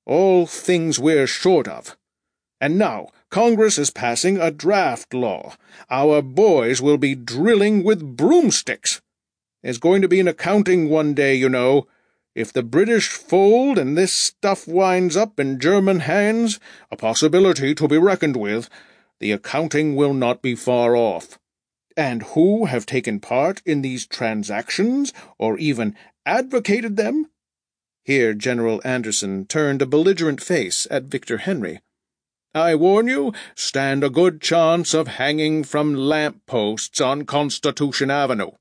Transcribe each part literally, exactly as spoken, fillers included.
all things we're short of. And now Congress is passing a draft law. Our boys will be drilling with broomsticks. There's going to be an accounting one day, you know. If the British fold and this stuff winds up in German hands, a possibility to be reckoned with, the accounting will not be far off. And who have taken part in these transactions, or even advocated them?" Here General Anderson turned a belligerent face at Victor Henry. "I warn you, stand a good chance of hanging from lamp-posts on Constitution Avenue."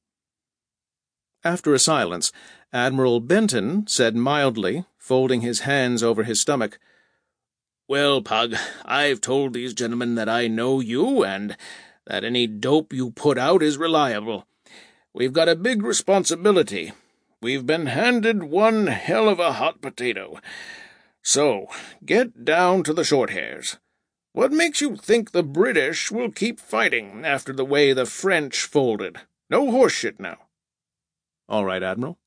After a silence, Admiral Benton said mildly, folding his hands over his stomach, "Well, Pug, I've told these gentlemen that I know you, and that any dope you put out is reliable. We've got a big responsibility. We've been handed one hell of a hot potato. So, get down to the short hairs. What makes you think the British will keep fighting after the way the French folded? No horseshit now." "All right, Admiral."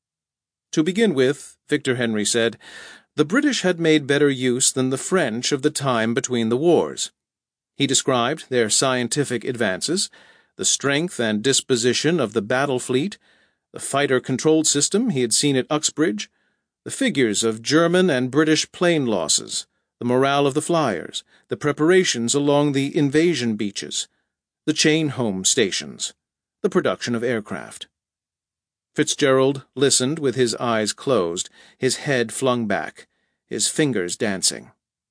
To begin with, Victor Henry said, the British had made better use than the French of the time between the wars. He described their scientific advances, the strength and disposition of the battle fleet, the fighter-controlled system he had seen at Uxbridge, the figures of German and British plane losses, the morale of the flyers, the preparations along the invasion beaches, the chain-home stations, the production of aircraft. Fitzgerald listened with his eyes closed, his head flung back, his fingers dancing.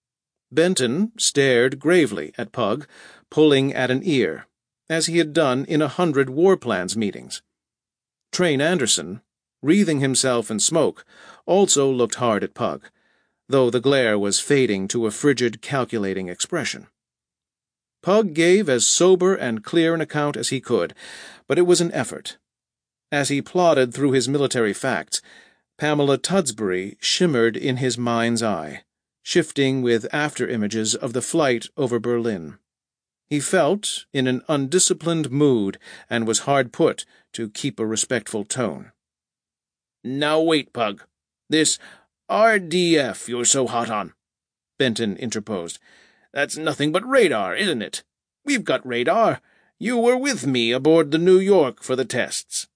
Benton stared gravely at Pug, pulling at an ear, as he had done in a hundred war plans meetings. Train Anderson, wreathing himself in smoke, also looked hard at Pug, though the glare was fading to a frigid, calculating expression. Pug gave as sober and clear an account as he could, but it was an effort. As he plodded through his military facts, Pamela Tudsbury shimmered in his mind's eye, shifting with after-images of the flight over Berlin. He felt in an undisciplined mood and was hard put to keep a respectful tone. "Now wait, Pug. This R D F you're so hot on," Benton interposed. "That's nothing but radar, isn't it? We've got radar. You were with me aboard the New York for the tests."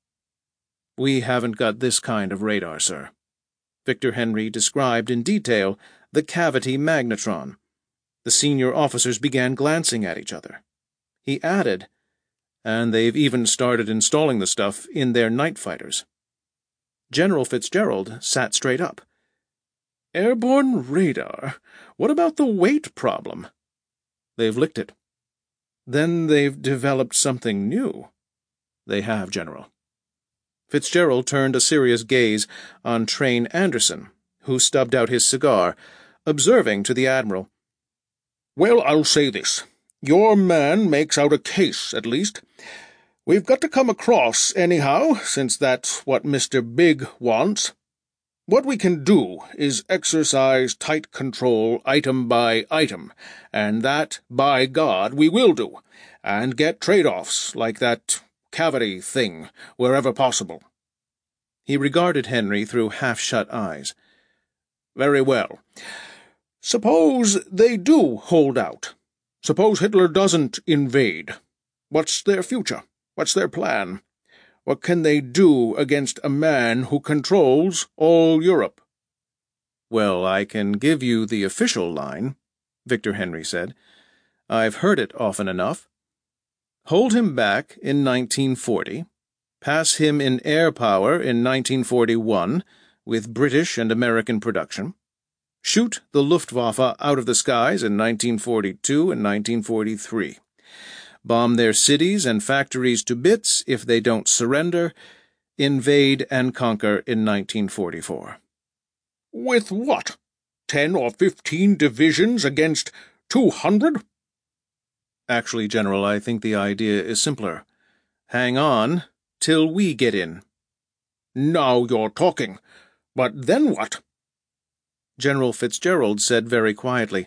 "We haven't got this kind of radar, sir." Victor Henry described in detail the cavity magnetron. The senior officers began glancing at each other. He added, "And they've even started installing the stuff in their night fighters." General Fitzgerald sat straight up. "Airborne radar? What about the weight problem?" "They've licked it." "Then they've developed something new." "They have, General." Fitzgerald turned a serious gaze on Train Anderson, who stubbed out his cigar, observing to the Admiral, "Well, I'll say this. Your man makes out a case, at least. We've got to come across anyhow, since that's what Mister Big wants. What we can do is exercise tight control item by item, and that, by God, we will do, and get trade-offs like that cavity thing, wherever possible." He regarded Henry through half-shut eyes. "Very well. Suppose they do hold out. Suppose Hitler doesn't invade. What's their future? What's their plan? What can they do against a man who controls all Europe?" "Well, I can give you the official line," Victor Henry said. "I've heard it often enough. Hold him back in nineteen forty, pass him in air power in nineteen forty-one, with British and American production, shoot the Luftwaffe out of the skies in nineteen forty-two and nineteen forty-three, bomb their cities and factories to bits if they don't surrender, invade and conquer in nineteen forty-four. "With what? Ten or fifteen divisions against two hundred? "Actually, General, I think the idea is simpler. Hang on till we get in." "Now you're talking. But then what?" General Fitzgerald said very quietly,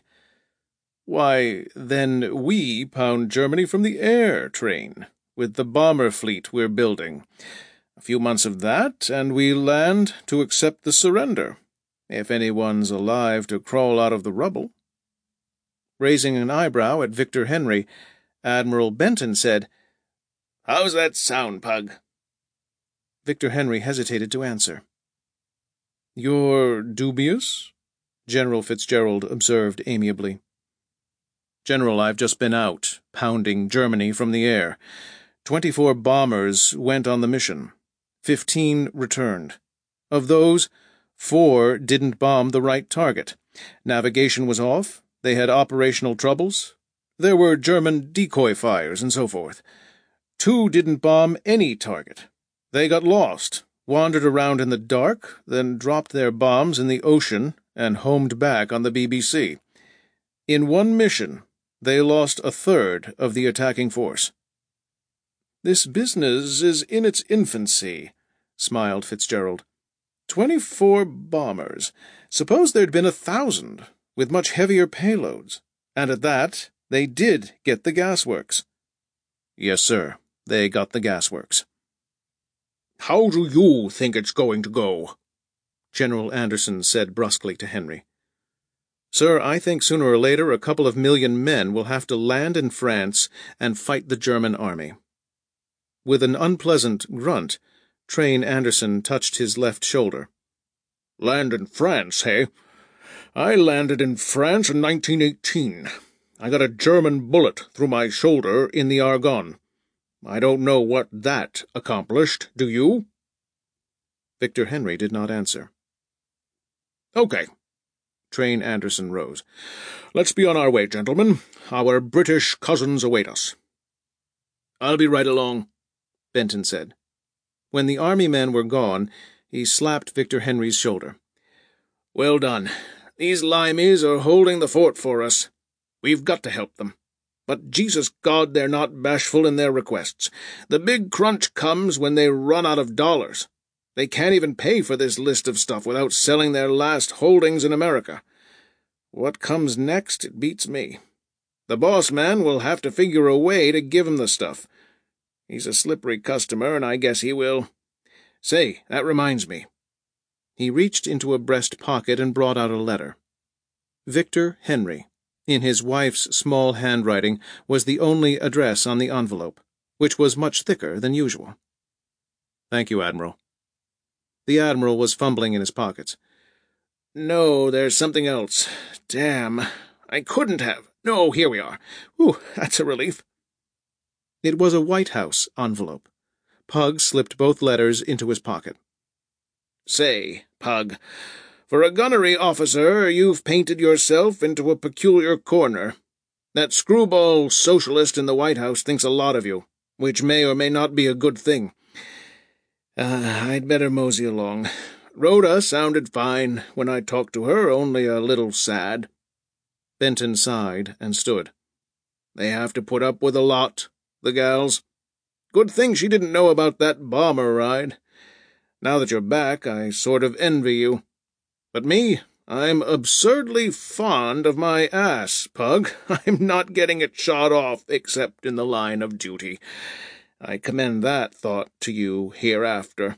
"Why, then we pound Germany from the air, Train, with the bomber fleet we're building. A few months of that, and we land to accept the surrender. if anyone's alive to crawl out of the rubble." Raising an eyebrow at Victor Henry, Admiral Benton said, "How's that sound, Pug?" Victor Henry hesitated to answer. "You're dubious?" General Fitzgerald observed amiably. "General, I've just been out, pounding Germany from the air. Twenty-four bombers went on the mission. Fifteen returned. Of those, four didn't bomb the right target. Navigation was off, they had operational troubles, there were German decoy fires, and so forth. Two didn't bomb any target. They got lost, wandered around in the dark, then dropped their bombs in the ocean and homed back on the B B C. In one mission, they lost a third of the attacking force." "This business is in its infancy," smiled Fitzgerald. Twenty-four bombers. Suppose there'd been a thousand, with much heavier payloads. And at that, they did get the gasworks." "Yes, sir, they got the gasworks." "How do you think it's going to go?" General Anderson said brusquely to Henry. "Sir, I think sooner or later a couple of million men will have to land in France and fight the German army." With an unpleasant grunt, Train Anderson touched his left shoulder. "Land in France, hey? I landed in France in nineteen eighteen. I got a German bullet through my shoulder in the Argonne. I don't know what that accomplished, do you?" Victor Henry did not answer. "Okay." Train Anderson rose. "Let's be on our way, gentlemen. Our British cousins await us." "I'll be right along," Benton said. When the army men were gone, he slapped Victor Henry's shoulder. "Well done. These limeys are holding the fort for us. We've got to help them. But Jesus God, they're not bashful in their requests. The big crunch comes when they run out of dollars. They can't even pay for this list of stuff without selling their last holdings in America. What comes next, it beats me. The boss man will have to figure a way to give him the stuff. He's a slippery customer, and I guess he will. Say, that reminds me." He reached into a breast pocket and brought out a letter. Victor Henry, in his wife's small handwriting, was the only address on the envelope, which was much thicker than usual. "Thank you, Admiral." The Admiral was fumbling in his pockets. "No, there's something else. Damn, I couldn't have. No, here we are. Whew, that's a relief." It was a White House envelope. Pug slipped both letters into his pocket. "Say, Pug, for a gunnery officer, you've painted yourself into a peculiar corner. That screwball socialist in the White House thinks a lot of you, which may or may not be a good thing. Uh, I'd better mosey along. Rhoda sounded fine when I talked to her, only a little sad." Benton sighed and stood. "They have to put up with a lot, the gals. Good thing she didn't know about that bomber ride. Now that you're back, I sort of envy you. But me, I'm absurdly fond of my ass, Pug. I'm not getting it shot off except in the line of duty. I commend that thought to you hereafter."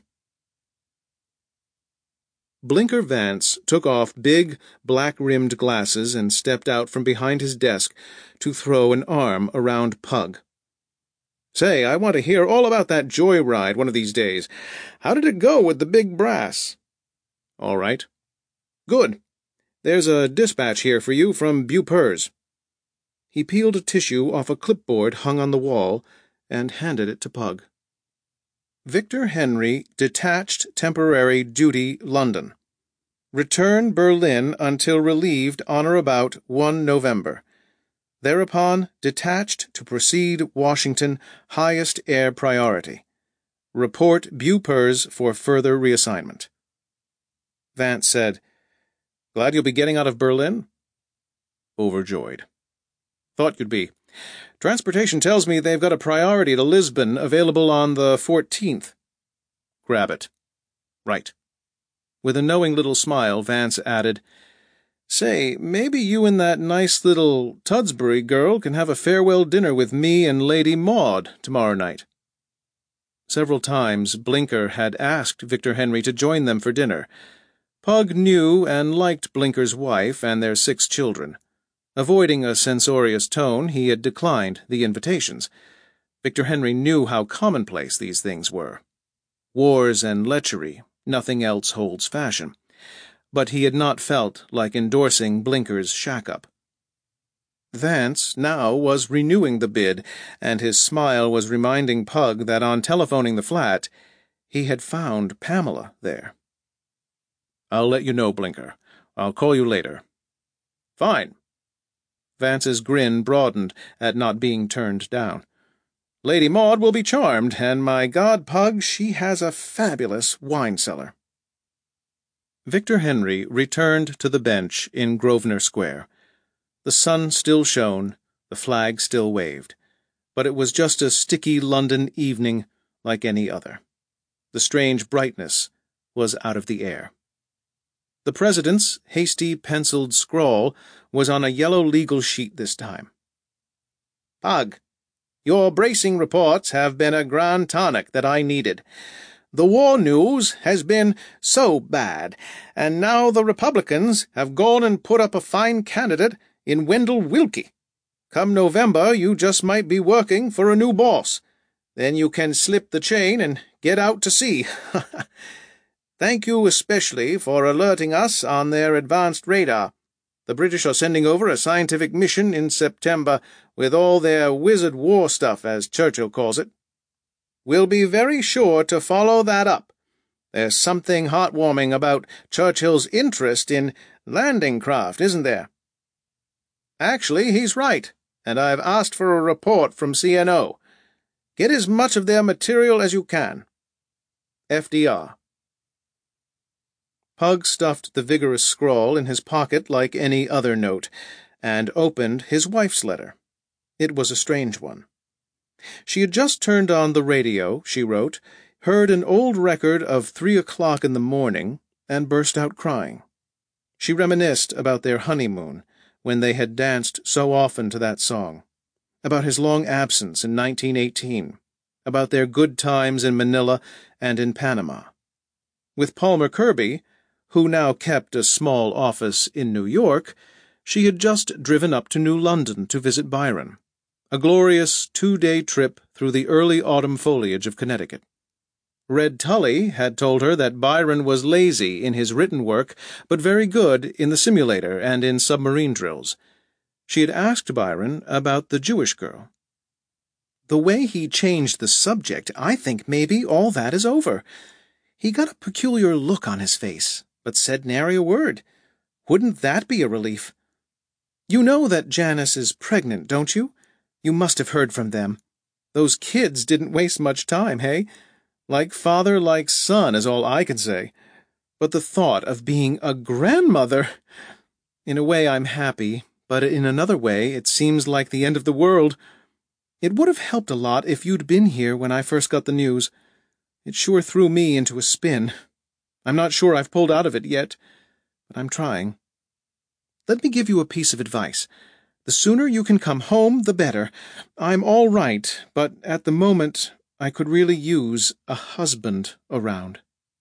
Blinker Vance took off big, black-rimmed glasses and stepped out from behind his desk to throw an arm around Pug. "Say, I want to hear all about that joyride one of these days. How did it go with the big brass?" "All right." "Good. There's a dispatch here for you from Bupers." He peeled a tissue off a clipboard hung on the wall and handed it to Pug. Victor Henry, detached temporary duty, London. Return Berlin until relieved on or about the first of November. Thereupon detached to proceed Washington, highest air priority. Report Bupers for further reassignment. Vance said, "Glad you'll be getting out of Berlin?" Overjoyed. "Thought you'd be. Transportation tells me they've got a priority to Lisbon available on the fourteenth. Grab it." "Right." With a knowing little smile, Vance added, "Say, maybe you and that nice little Tudsbury girl can have a farewell dinner with me and Lady Maud tomorrow night." Several times Blinker had asked Victor Henry to join them for dinner. Pug knew and liked Blinker's wife and their six children. Avoiding a censorious tone, he had declined the invitations. Victor Henry knew how commonplace these things were. Wars and lechery, nothing else holds fashion. But he had not felt like endorsing Blinker's shack-up. Vance now was renewing the bid, and his smile was reminding Pug that on telephoning the flat, he had found Pamela there. "I'll let you know, Blinker. I'll call you later." "Fine." Vance's grin broadened at not being turned down. "Lady Maud will be charmed, and my God, Pug, she has a fabulous wine cellar." Victor Henry returned to the bench in Grosvenor Square. The sun still shone, the flag still waved, but it was just a sticky London evening like any other. The strange brightness was out of the air. The President's hasty penciled scrawl was on a yellow legal sheet this time. "Pug, your bracing reports have been a grand tonic that I needed. The war news has been so bad, and now the Republicans have gone and put up a fine candidate in Wendell Willkie. Come November, you just might be working for a new boss. Then you can slip the chain and get out to sea. Thank you especially for alerting us on their advanced radar. The British are sending over a scientific mission in September with all their wizard war stuff, as Churchill calls it. We'll be very sure to follow that up. There's something heartwarming about Churchill's interest in landing craft, isn't there? Actually, he's right, and I've asked for a report from C N O. Get as much of their material as you can. F D R. Pug stuffed the vigorous scrawl in his pocket like any other note, and opened his wife's letter. It was a strange one. She had just turned on the radio, she wrote, heard an old record of three o'clock in the morning, and burst out crying. She reminisced about their honeymoon, when they had danced so often to that song, about his long absence in nineteen eighteen, about their good times in Manila and in Panama. With Palmer Kirby, who now kept a small office in New York, she had just driven up to New London to visit Byron, a glorious two-day trip through the early autumn foliage of Connecticut. Red Tully had told her that Byron was lazy in his written work, but very good in the simulator and in submarine drills. She had asked Byron about the Jewish girl. "The way he changed the subject, I think maybe all that is over. He got a peculiar look on his face, but said nary a word. Wouldn't that be a relief? You know that Janice is pregnant, don't you? You must have heard from them. Those kids didn't waste much time, hey? Like father, like son is all I can say. But the thought of being a grandmother! In a way I'm happy, but in another way it seems like the end of the world. It would have helped a lot if you'd been here when I first got the news. It sure threw me into a spin. I'm not sure I've pulled out of it yet, but I'm trying. Let me give you a piece of advice. The sooner you can come home, the better. I'm all right, but at the moment I could really use a husband around."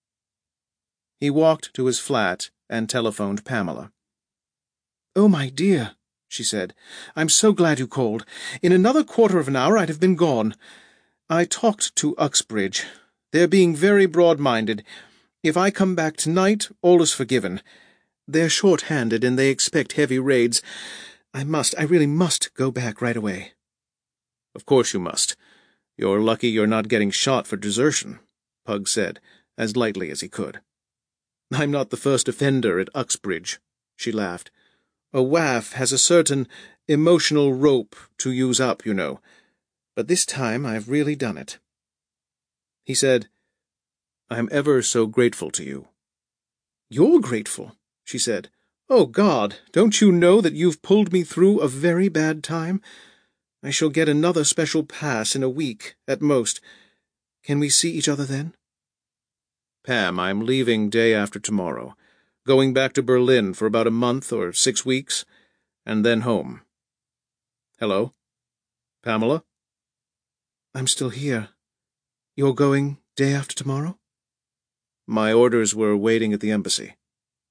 He walked to his flat and telephoned Pamela. "Oh, my dear," she said, "I'm so glad you called. In another quarter of an hour I'd have been gone. I talked to Uxbridge. They're being very broad-minded. If I come back tonight, all is forgiven. They're short-handed and they expect heavy raids. I must, I really must go back right away." "Of course you must. You're lucky you're not getting shot for desertion," Pug said, as lightly as he could. "I'm not the first offender at Uxbridge," she laughed. "A W A F has a certain emotional rope to use up, you know. But this time I've really done it." He said, "I'm ever so grateful to you." "You're grateful," she said. "Oh, God, don't you know that you've pulled me through a very bad time? I shall get another special pass in a week, at most. Can we see each other then?" "Pam, I'm leaving day after tomorrow, going back to Berlin for about a month or six weeks, and then home. Hello? Pamela?" "I'm still here. You're going day after tomorrow?" "My orders were waiting at the embassy."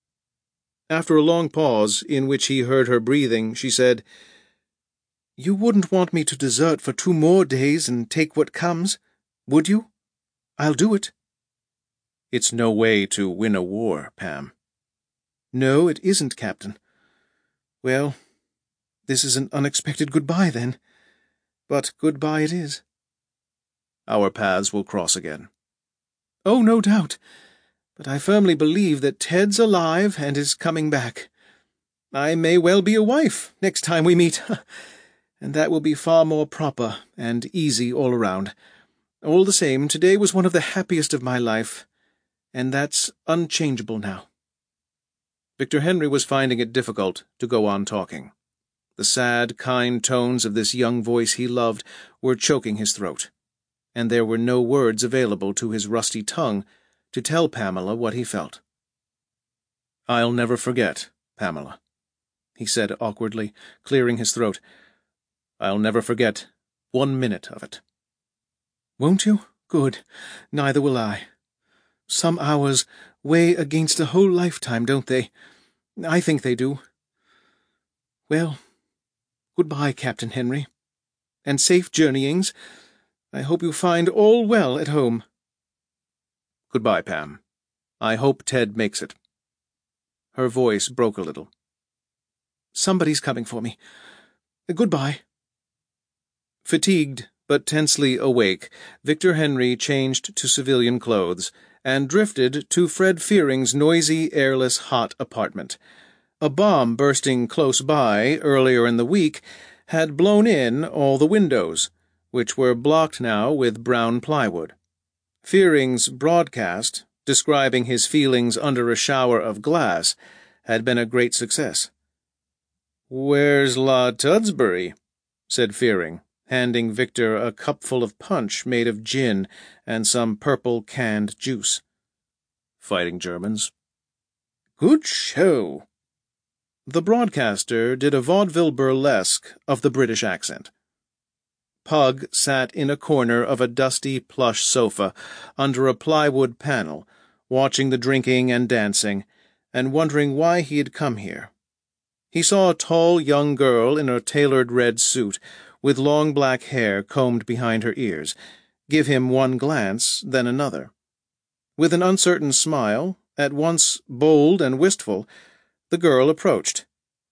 After a long pause, in which he heard her breathing, she said, "You wouldn't want me to desert for two more days and take what comes, would you? I'll do it." "It's no way to win a war, Pam." "No, it isn't, Captain. Well, this is an unexpected goodbye, then. But goodbye it is." "Our paths will cross again." "Oh, no doubt. But I firmly believe that Ted's alive and is coming back. I may well be a wife next time we meet, and that will be far more proper and easy all around. All the same, today was one of the happiest of my life, and that's unchangeable now." Victor Henry was finding it difficult to go on talking. The sad, kind tones of this young voice he loved were choking his throat, and there were no words available to his rusty tongue to tell Pamela what he felt. "I'll never forget, Pamela," he said awkwardly, clearing his throat. "I'll never forget one minute of it." "Won't you? Good. Neither will I. Some hours weigh against a whole lifetime, don't they? I think they do. Well, goodbye, Captain Henry, and safe journeyings. I hope you find all well at home." "Goodbye, Pam. I hope Ted makes it." Her voice broke a little. "Somebody's coming for me. Goodbye." Fatigued, but tensely awake, Victor Henry changed to civilian clothes, and drifted to Fred Fearing's noisy, airless, hot apartment. A bomb bursting close by earlier in the week had blown in all the windows, which were blocked now with brown plywood. Fearing's broadcast, describing his feelings under a shower of glass, had been a great success. "Where's La Tudsbury?" said Fearing, handing Victor a cupful of punch made of gin and some purple canned juice. "Fighting Germans." "Good show." The broadcaster did a vaudeville burlesque of the British accent. Pug sat in a corner of a dusty plush sofa under a plywood panel, watching the drinking and dancing, and wondering why he had come here. He saw a tall young girl in a tailored red suit, with long black hair combed behind her ears, give him one glance, then another. With an uncertain smile, at once bold and wistful, the girl approached.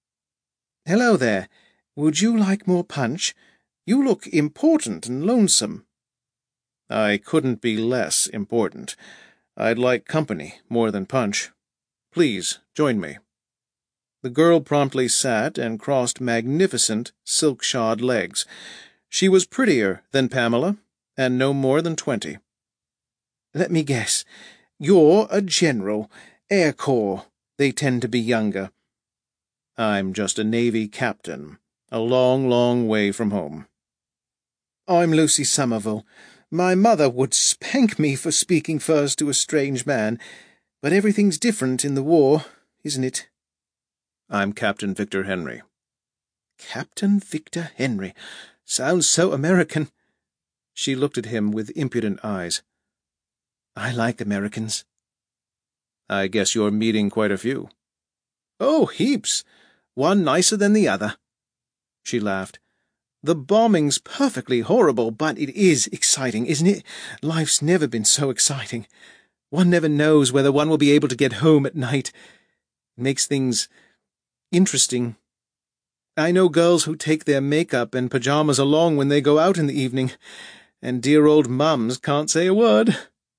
"Hello there. Would you like more punch? You look important and lonesome." "I couldn't be less important. I'd like company more than punch. Please join me." The girl promptly sat and crossed magnificent, silk-shod legs. She was prettier than Pamela, and no more than twenty. "Let me guess. You're a general. Air Corps. They tend to be younger." "I'm just a Navy captain, a long, long way from home." "I'm Lucy Somerville. My mother would spank me for speaking first to a strange man, but everything's different in the war, isn't it?" "I'm Captain Victor Henry." "Captain Victor Henry. Sounds so American." She looked at him with impudent eyes. "I like Americans." "I guess you're meeting quite a few." "Oh, heaps. One nicer than the other." She laughed. "The bombing's perfectly horrible, but it is exciting, isn't it? Life's never been so exciting. One never knows whether one will be able to get home at night. It makes things interesting. I know girls who take their makeup and pajamas along when they go out in the evening, and dear old mums can't say a word."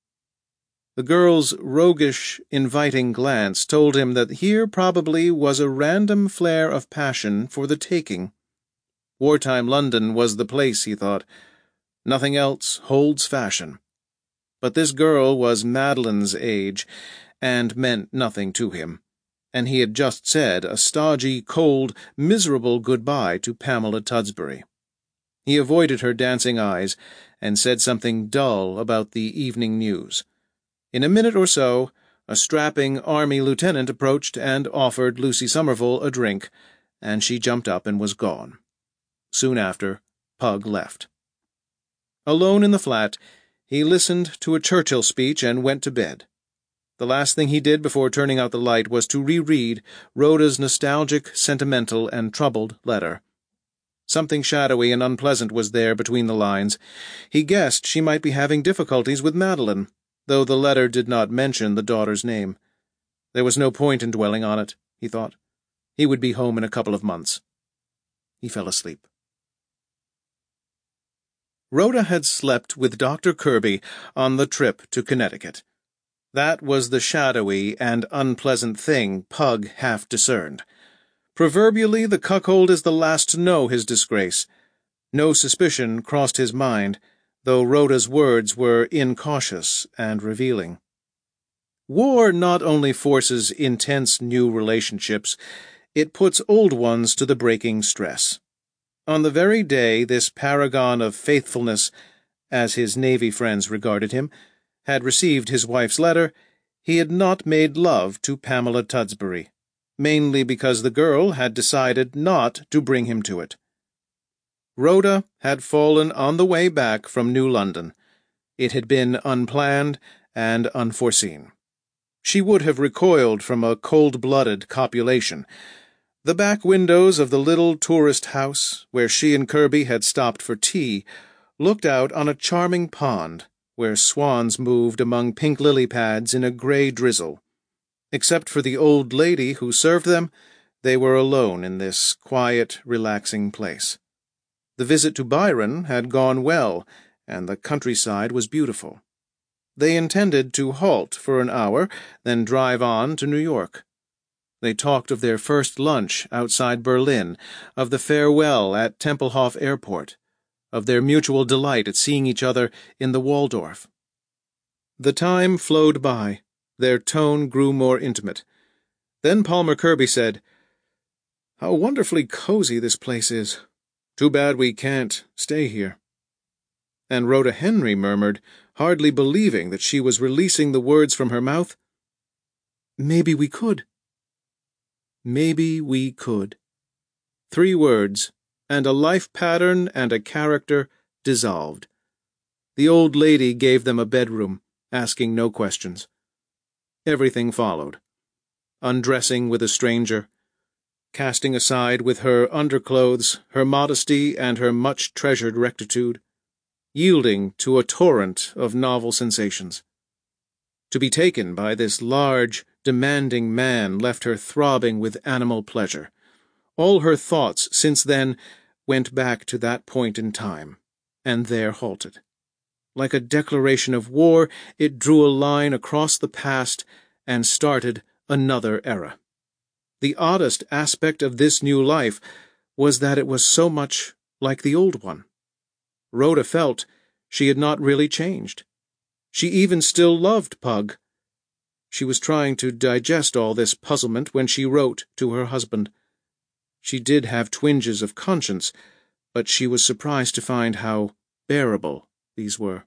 The girl's roguish, inviting glance told him that here probably was a random flare of passion for the taking. Wartime London was the place, he thought. Nothing else holds fashion. But this girl was Madeline's age, and meant nothing to him, and he had just said a stodgy, cold, miserable goodbye to Pamela Tudsbury. He avoided her dancing eyes, and said something dull about the evening news. In a minute or so, a strapping army lieutenant approached and offered Lucy Somerville a drink, and she jumped up and was gone. Soon after, Pug left. Alone in the flat, he listened to a Churchill speech and went to bed. The last thing he did before turning out the light was to reread Rhoda's nostalgic, sentimental, and troubled letter. Something shadowy and unpleasant was there between the lines. He guessed she might be having difficulties with Madeline, though the letter did not mention the daughter's name. There was no point in dwelling on it, he thought. He would be home in a couple of months. He fell asleep. Rhoda had slept with Doctor Kirby on the trip to Connecticut. That was the shadowy and unpleasant thing Pug half discerned. Proverbially, the cuckold is the last to know his disgrace. No suspicion crossed his mind, though Rhoda's words were incautious and revealing. War not only forces intense new relationships, it puts old ones to the breaking stress. On the very day this paragon of faithfulness, as his Navy friends regarded him, had received his wife's letter, he had not made love to Pamela Tudsbury, mainly because the girl had decided not to bring him to it. Rhoda had fallen on the way back from New London. It had been unplanned and unforeseen. She would have recoiled from a cold-blooded copulation. The back windows of the little tourist house, where she and Kirby had stopped for tea, looked out on a charming pond, where swans moved among pink lily pads in a grey drizzle. Except for the old lady who served them, they were alone in this quiet, relaxing place. The visit to Byron had gone well, and the countryside was beautiful. They intended to halt for an hour, then drive on to New York. They talked of their first lunch outside Berlin, of the farewell at Tempelhof Airport, of their mutual delight at seeing each other in the Waldorf. The time flowed by. Their tone grew more intimate. Then Palmer Kirby said, "How wonderfully cozy this place is. Too bad we can't stay here." And Rhoda Henry murmured, hardly believing that she was releasing the words from her mouth, "Maybe we could." Maybe we could. Three words, and a life pattern and a character dissolved. The old lady gave them a bedroom, asking no questions. Everything followed. Undressing with a stranger, casting aside with her underclothes her modesty and her much-treasured rectitude, yielding to a torrent of novel sensations. To be taken by this large, demanding man left her throbbing with animal pleasure. All her thoughts since then went back to that point in time, and there halted. Like a declaration of war, it drew a line across the past and started another era. The oddest aspect of this new life was that it was so much like the old one. Rhoda felt she had not really changed. She even still loved Pug. She was trying to digest all this puzzlement when she wrote to her husband. She did have twinges of conscience, but she was surprised to find how bearable these were.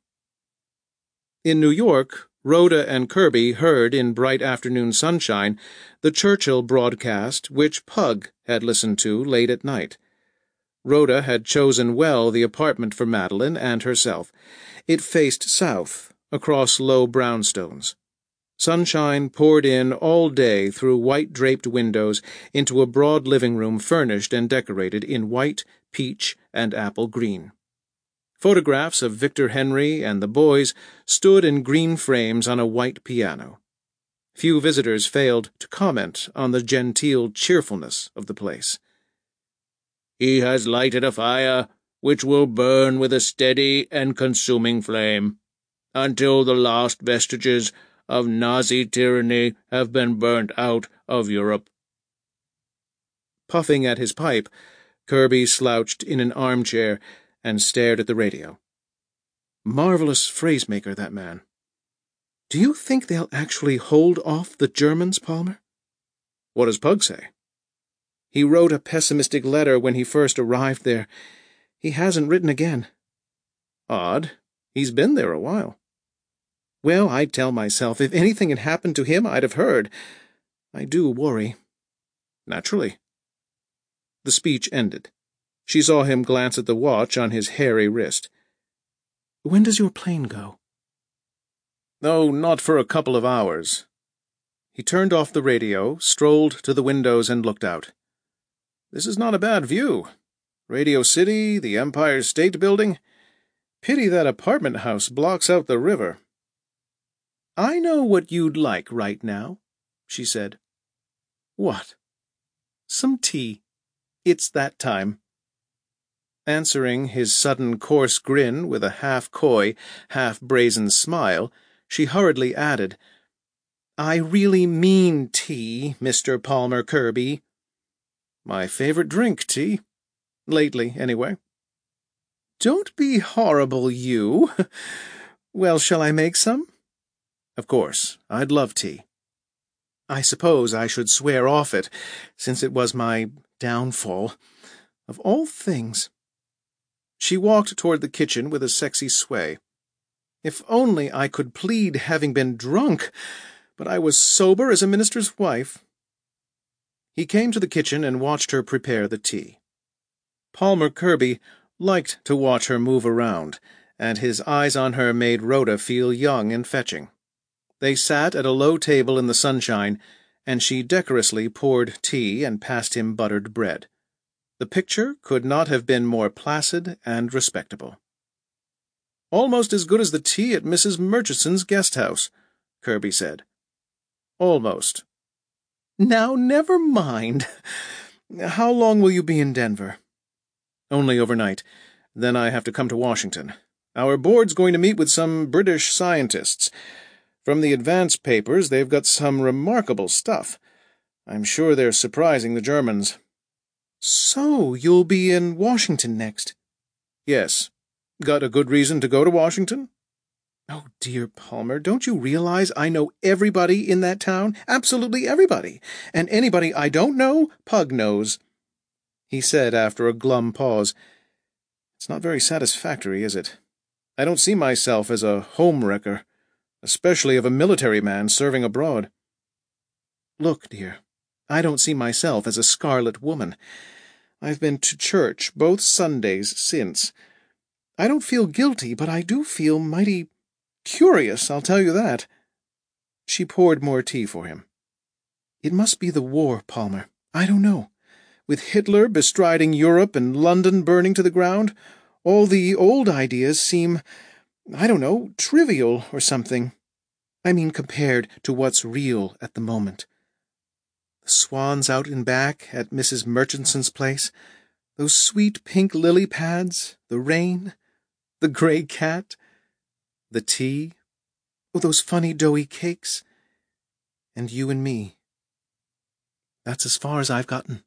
In New York, Rhoda and Kirby heard in bright afternoon sunshine the Churchill broadcast which Pug had listened to late at night. Rhoda had chosen well the apartment for Madeline and herself. It faced south, across low brownstones. Sunshine poured in all day through white-draped windows into a broad living room furnished and decorated in white, peach, and apple green. Photographs of Victor Henry and the boys stood in green frames on a white piano. Few visitors failed to comment on the genteel cheerfulness of the place. "He has lighted a fire which will burn with a steady and consuming flame, until the last vestiges of Nazi tyranny have been burnt out of Europe." Puffing at his pipe, Kirby slouched in an armchair and stared at the radio. Marvelous phrase-maker, that man. "Do you think they'll actually hold off the Germans, Palmer?" "What does Pug say?" "He wrote a pessimistic letter when he first arrived there. He hasn't written again." "Odd. He's been there a while." "Well, I tell myself, if anything had happened to him, I'd have heard. I do worry." "Naturally." The speech ended. She saw him glance at the watch on his hairy wrist. "When does your plane go?" "Oh, not for a couple of hours. He turned off the radio, strolled to the windows, and looked out. This is not a bad view. Radio City, the Empire State Building. Pity that apartment house blocks out the river. "I know what you'd like right now," she said. "What?" "Some tea. It's that time." Answering his sudden coarse grin with a half-coy, half-brazen smile, she hurriedly added, "I really mean tea, Mister Palmer Kirby." "My favorite drink, tea. Lately, anyway." "Don't be horrible, you. Well, shall I make some?" "Of course. I'd love tea." "I suppose I should swear off it, since it was my downfall. Of all things." She walked toward the kitchen with a sexy sway. "If only I could plead having been drunk, but I was sober as a minister's wife." He came to the kitchen and watched her prepare the tea. Palmer Kirby liked to watch her move around, and his eyes on her made Rhoda feel young and fetching. They sat at a low table in the sunshine, and she decorously poured tea and passed him buttered bread. The picture could not have been more placid and respectable. "Almost as good as the tea at Missus Murchison's guest house," Kirby said. "Almost." "Now, never mind. How long will you be in Denver?" "Only overnight. Then I have to come to Washington. Our board's going to meet with some British scientists. From the advance papers, they've got some remarkable stuff. I'm sure they're surprising the Germans." "So you'll be in Washington next?" "Yes. Got a good reason to go to Washington?" "Oh, dear, Palmer, don't you realize I know everybody in that town? Absolutely everybody. And anybody I don't know, Pug knows." He said after a glum pause, "It's not very satisfactory, is it? I don't see myself as a home-wrecker, especially of a military man serving abroad." "Look, dear, I don't see myself as a scarlet woman. I've been to church both Sundays since. I don't feel guilty, but I do feel mighty curious, I'll tell you that." She poured more tea for him. "It must be the war, Palmer. I don't know. With Hitler bestriding Europe and London burning to the ground, all the old ideas seem, I don't know, trivial or something. I mean compared to what's real at the moment. The swans out and back at Missus Murchison's place, those sweet pink lily pads, the rain, the gray cat, the tea, oh, those funny doughy cakes, and you and me. That's as far as I've gotten."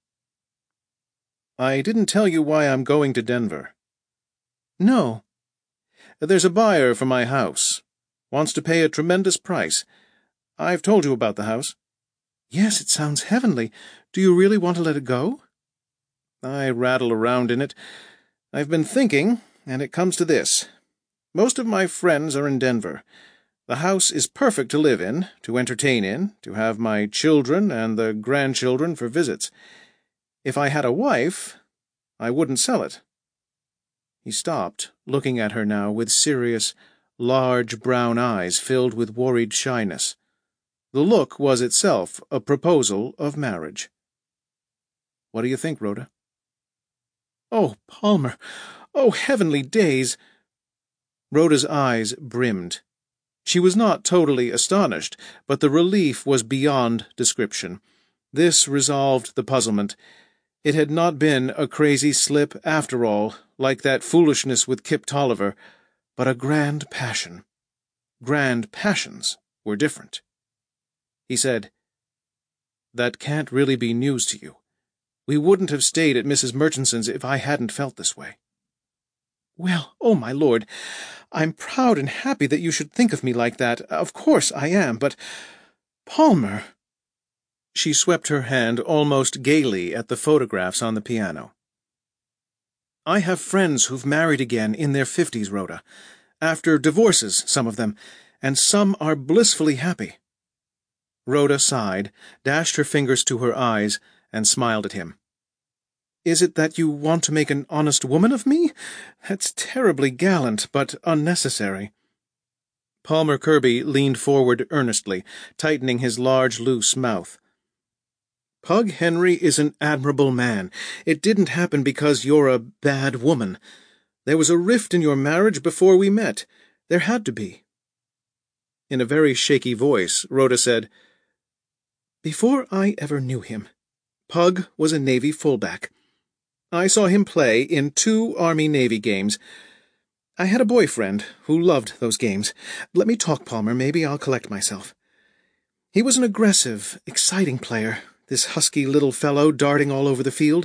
"I didn't tell you why I'm going to Denver." "No." "There's a buyer for my house. Wants to pay a tremendous price. I've told you about the house." "Yes, it sounds heavenly. Do you really want to let it go?" "I rattle around in it. I've been thinking, and it comes to this. Most of my friends are in Denver. The house is perfect to live in, to entertain in, to have my children and the grandchildren for visits. If I had a wife, I wouldn't sell it." He stopped, looking at her now with serious, large brown eyes filled with worried shyness. The look was itself a proposal of marriage. "What do you think, Rhoda?" "Oh, Palmer! Oh, heavenly days!" Rhoda's eyes brimmed. She was not totally astonished, but the relief was beyond description. This resolved the puzzlement. It had not been a crazy slip after all, like that foolishness with Kip Tolliver, but a grand passion. Grand passions were different. He said, "That can't really be news to you. We wouldn't have stayed at Missus Murchison's if I hadn't felt this way." "Well, oh, my lord, I'm proud and happy that you should think of me like that. Of course I am, but, Palmer—" She swept her hand almost gaily at the photographs on the piano. "I have friends who've married again in their fifties, Rhoda. After divorces, some of them, and some are blissfully happy." Rhoda sighed, dashed her fingers to her eyes, and smiled at him. "Is it that you want to make an honest woman of me? That's terribly gallant, but unnecessary." Palmer Kirby leaned forward earnestly, tightening his large, loose mouth. "Pug Henry is an admirable man. It didn't happen because you're a bad woman. There was a rift in your marriage before we met. There had to be." In a very shaky voice, Rhoda said, "Before I ever knew him, Pug was a Navy fullback. I saw him play in two Army-Navy games. I had a boyfriend who loved those games. Let me talk, Palmer. Maybe I'll collect myself. He was an aggressive, exciting player, this husky little fellow darting all over the field.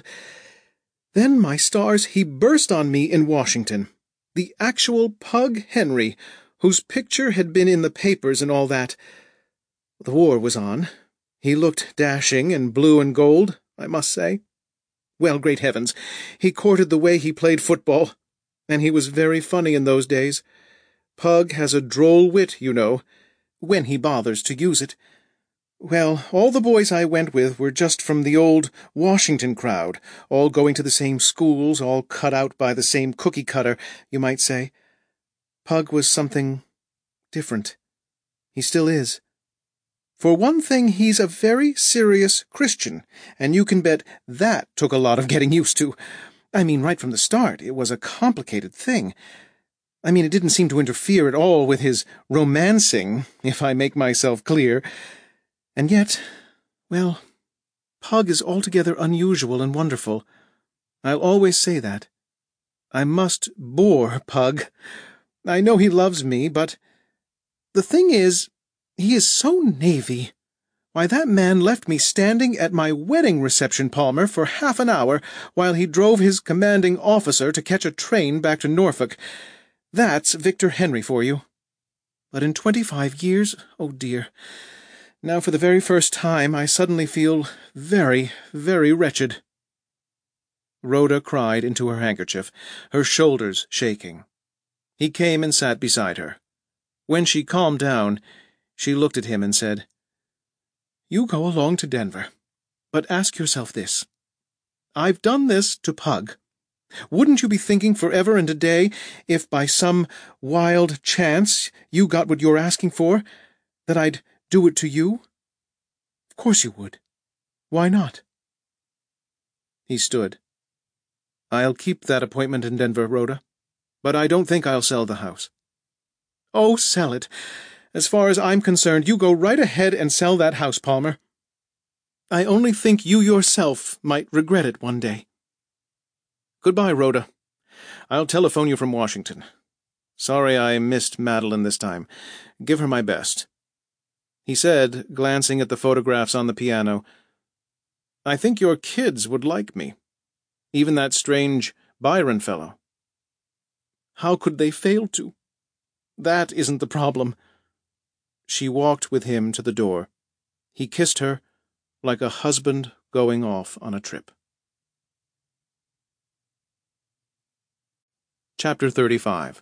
Then, my stars, he burst on me in Washington. The actual Pug Henry, whose picture had been in the papers and all that. The war was on. He looked dashing and blue and gold, I must say. Well, great heavens, he courted the way he played football, and he was very funny in those days. Pug has a droll wit, you know, when he bothers to use it. Well, all the boys I went with were just from the old Washington crowd, all going to the same schools, all cut out by the same cookie-cutter, you might say. Pug was something different. He still is. For one thing, he's a very serious Christian, and you can bet that took a lot of getting used to. I mean, right from the start, it was a complicated thing. I mean, it didn't seem to interfere at all with his romancing, if I make myself clear. And yet, well, Pug is altogether unusual and wonderful. I'll always say that. I must bore Pug. I know he loves me, but the thing is, he is so Navy. Why, that man left me standing at my wedding reception, Palmer, for half an hour, while he drove his commanding officer to catch a train back to Norfolk. That's Victor Henry for you. But in twenty-five years, oh dear, now for the very first time I suddenly feel very, very wretched." Rhoda cried into her handkerchief, her shoulders shaking. He came and sat beside her. When she calmed down, she looked at him and said, "You go along to Denver, but ask yourself this. I've done this to Pug. Wouldn't you be thinking forever and a day, if by some wild chance you got what you're asking for, that I'd do it to you? Of course you would. Why not?" He stood. "I'll keep that appointment in Denver, Rhoda, but I don't think I'll sell the house." "Oh, sell it. As far as I'm concerned, you go right ahead and sell that house, Palmer. I only think you yourself might regret it one day." "Goodbye, Rhoda. I'll telephone you from Washington. Sorry I missed Madeline this time. Give her my best." He said, glancing at the photographs on the piano, "I think your kids would like me. Even that strange Byron fellow." "How could they fail to? That isn't the problem." She walked with him to the door. He kissed her like a husband going off on a trip. Chapter thirty-five.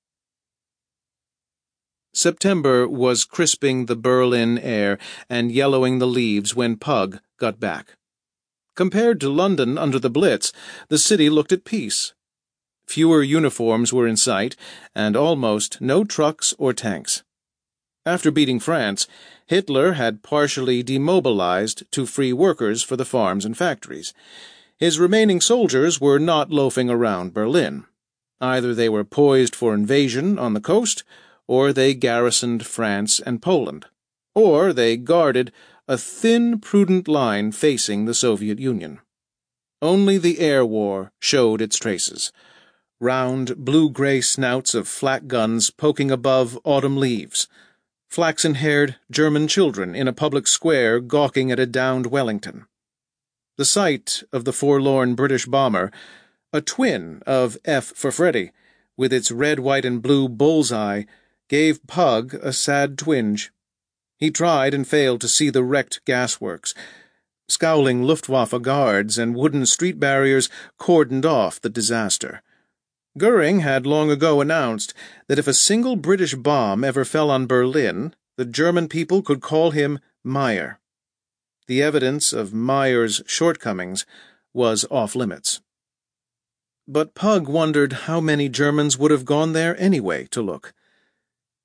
September was crisping the Berlin air and yellowing the leaves when Pug got back. Compared to London under the Blitz, the city looked at peace. Fewer uniforms were in sight, and almost no trucks or tanks. After beating France, Hitler had partially demobilized to free workers for the farms and factories. His remaining soldiers were not loafing around Berlin. Either they were poised for invasion on the coast, or they garrisoned France and Poland, or they guarded a thin, prudent line facing the Soviet Union. Only the air war showed its traces. Round, blue-gray snouts of flak guns poking above autumn leaves. Flaxen-haired German children in a public square gawking at a downed Wellington. The sight of the forlorn British bomber, a twin of F for Freddy, with its red, white, and blue bullseye, gave Pug a sad twinge. He tried and failed to see the wrecked gasworks. Scowling Luftwaffe guards and wooden street barriers cordoned off the disaster. Goering had long ago announced that if a single British bomb ever fell on Berlin, the German people could call him Meyer. The evidence of Meyer's shortcomings was off-limits. But Pug wondered how many Germans would have gone there anyway to look.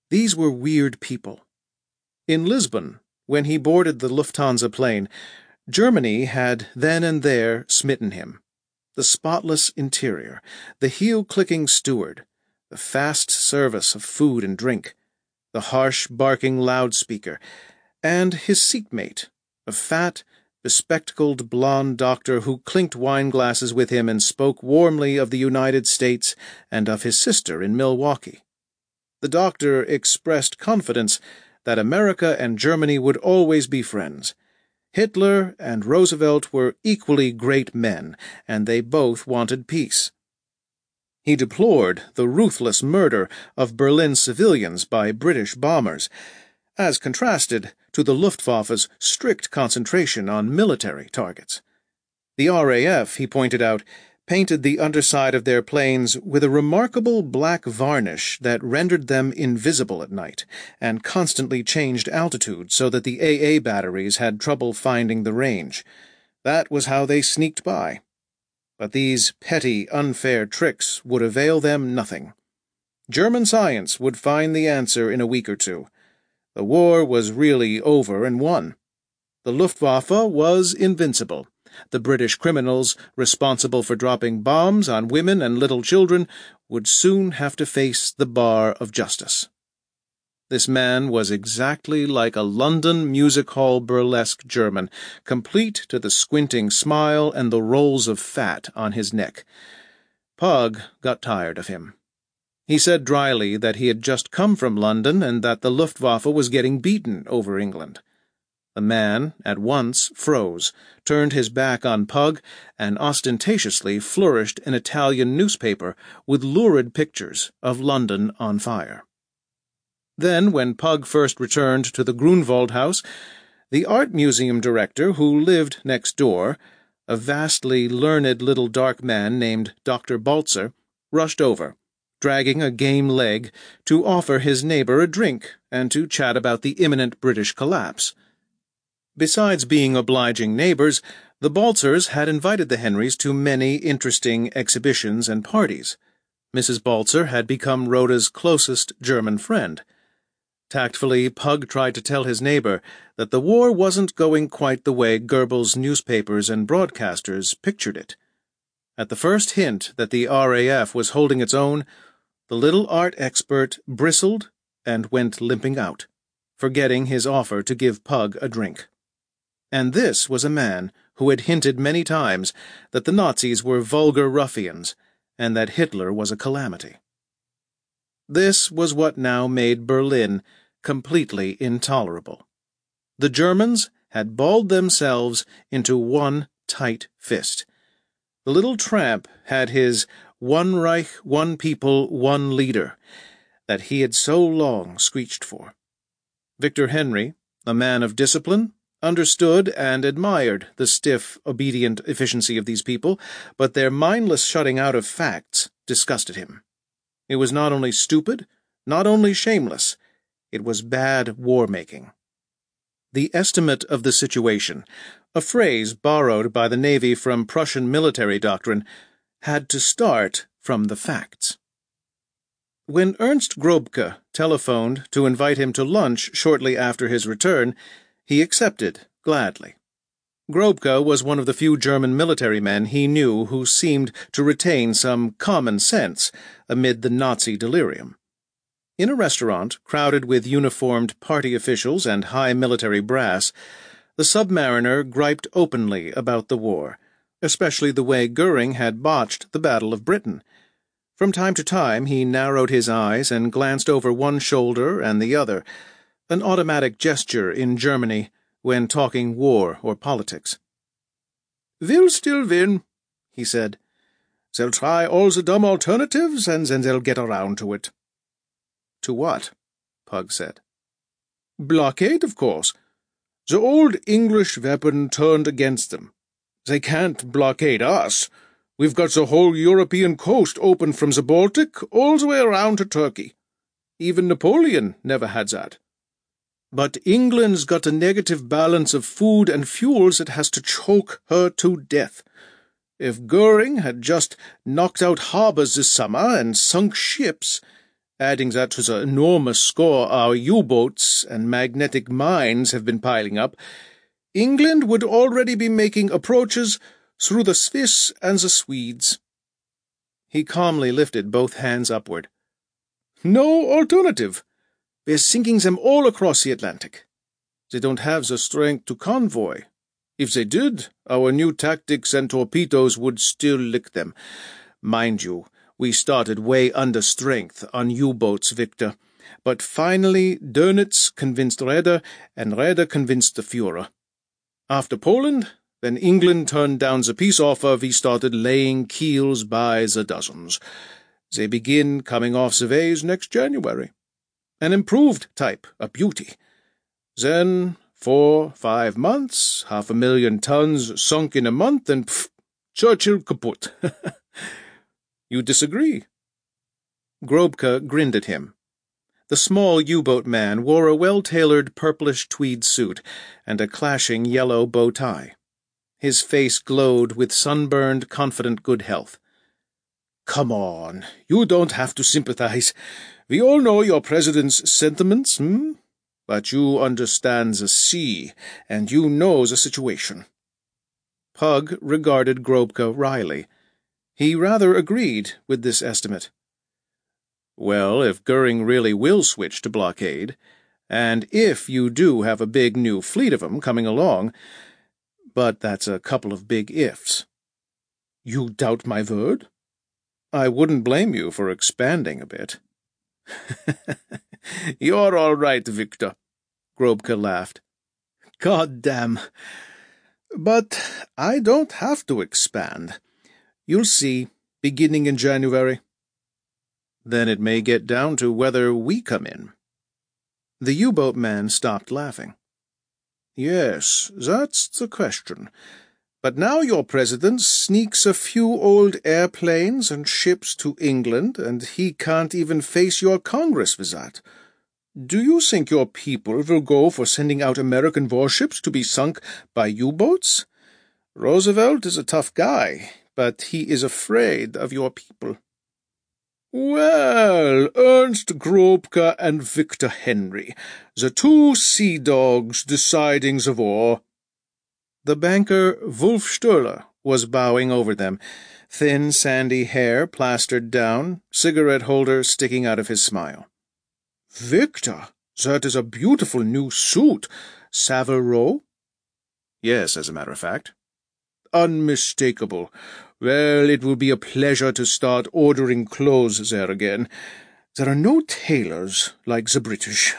These were weird people. In Lisbon, when he boarded the Lufthansa plane, Germany had then and there smitten him. The spotless interior, the heel-clicking steward, the fast service of food and drink, the harsh barking loudspeaker, and his seatmate, a fat, bespectacled blonde doctor who clinked wine-glasses with him and spoke warmly of the United States and of his sister in Milwaukee. The doctor expressed confidence that America and Germany would always be friends. Hitler and Roosevelt were equally great men, and they both wanted peace. He deplored the ruthless murder of Berlin civilians by British bombers, as contrasted to the Luftwaffe's strict concentration on military targets. The R A F, he pointed out, painted the underside of their planes with a remarkable black varnish that rendered them invisible at night, and constantly changed altitude so that the A A batteries had trouble finding the range. That was how they sneaked by. But these petty, unfair tricks would avail them nothing. German science would find the answer in a week or two. The war was really over and won. The Luftwaffe was invincible. The British criminals responsible for dropping bombs on women and little children would soon have to face the bar of justice. This man was exactly like a London music hall burlesque German, complete to the squinting smile and the rolls of fat on his neck. Pug got tired of him. He said dryly that he had just come from London and that the Luftwaffe was getting beaten over England. The man at once froze, turned his back on Pug, and ostentatiously flourished an Italian newspaper with lurid pictures of London on fire. Then, when Pug first returned to the Grunwald house, the art museum director, who lived next door, a vastly learned little dark man named Doctor Baltzer, rushed over, dragging a game leg, to offer his neighbor a drink and to chat about the imminent British collapse. Besides being obliging neighbors, the Baltzers had invited the Henrys to many interesting exhibitions and parties. Missus Baltzer had become Rhoda's closest German friend. Tactfully, Pug tried to tell his neighbor that the war wasn't going quite the way Goebbels' newspapers and broadcasters pictured it. At the first hint that the R A F was holding its own, the little art expert bristled and went limping out, forgetting his offer to give Pug a drink. And this was a man who had hinted many times that the Nazis were vulgar ruffians and that Hitler was a calamity. This was what now made Berlin completely intolerable. The Germans had balled themselves into one tight fist. The little tramp had his one Reich, one people, one leader that he had so long screeched for. Victor Henry, a man of discipline, understood and admired the stiff, obedient efficiency of these people, but their mindless shutting out of facts disgusted him. It was not only stupid, not only shameless, it was bad war-making. The estimate of the situation, a phrase borrowed by the Navy from Prussian military doctrine, had to start from the facts. When Ernst Grobke telephoned to invite him to lunch shortly after his return, he accepted gladly. Grobke was one of the few German military men he knew who seemed to retain some common sense amid the Nazi delirium. In a restaurant crowded with uniformed party officials and high military brass, the submariner griped openly about the war, especially the way Goering had botched the Battle of Britain. From time to time he narrowed his eyes and glanced over one shoulder and the other, an automatic gesture in Germany when talking war or politics. "Will still win," he said. "They'll try all the dumb alternatives, and then they'll get around to it." "To what?" Pug said. "Blockade, of course. The old English weapon turned against them. They can't blockade us. We've got the whole European coast open from the Baltic all the way around to Turkey. Even Napoleon never had that. But England's got a negative balance of food and fuels that has to choke her to death. If Goering had just knocked out harbours this summer and sunk ships, Adding that to the enormous score our U-boats and magnetic mines have been piling up, England would already be making approaches through the Swiss and the Swedes." He calmly lifted both hands upward. "No alternative. We're sinking them all across the Atlantic. They don't have the strength to convoy. If they did, our new tactics and torpedoes would still lick them. Mind you, we started way under strength on U-boats, Victor, but finally Dönitz convinced Raeder, and Raeder convinced the Führer. After Poland, when England turned down the peace offer, we started laying keels by the dozens. They begin coming off the ways next January. An improved type, a beauty. Then, four, five months, half a million tons sunk in a month, and pff, Churchill kaput." "You disagree?" Grobka grinned at him. The small U-boat man wore a well-tailored purplish tweed suit and a clashing yellow bow tie. His face glowed with sunburned, confident good health. "Come on, you don't have to sympathize. We all know your president's sentiments, hmm? But you understand the sea, and you know the situation." Pug regarded Grobka wryly. He rather agreed with this estimate. "Well, if Goering really will switch to blockade, and if you do have a big new fleet of 'em coming along, but that's a couple of big ifs." "You doubt my word?" "I wouldn't blame you for expanding a bit." "You're all right, Victor," Grobka laughed. "God damn. But I don't have to expand. You'll see, beginning in January." "Then it may get down to whether we come in." The U-boat man stopped laughing. "Yes, that's the question. But now your president sneaks a few old airplanes and ships to England, and he can't even face your Congress with that. Do you think your people will go for sending out American warships to be sunk by U-boats? Roosevelt is a tough guy, but he is afraid of your people." "Well, Ernst Grobka and Victor Henry, the two sea dogs deciding the war." The banker Wulf Stoller was bowing over them, thin sandy hair plastered down, cigarette holder sticking out of his smile. "Victor, that is a beautiful new suit. Savile Row?" "Yes, as a matter of fact." "Unmistakable. Well, it will be a pleasure to start ordering clothes there again. There are no tailors like the British.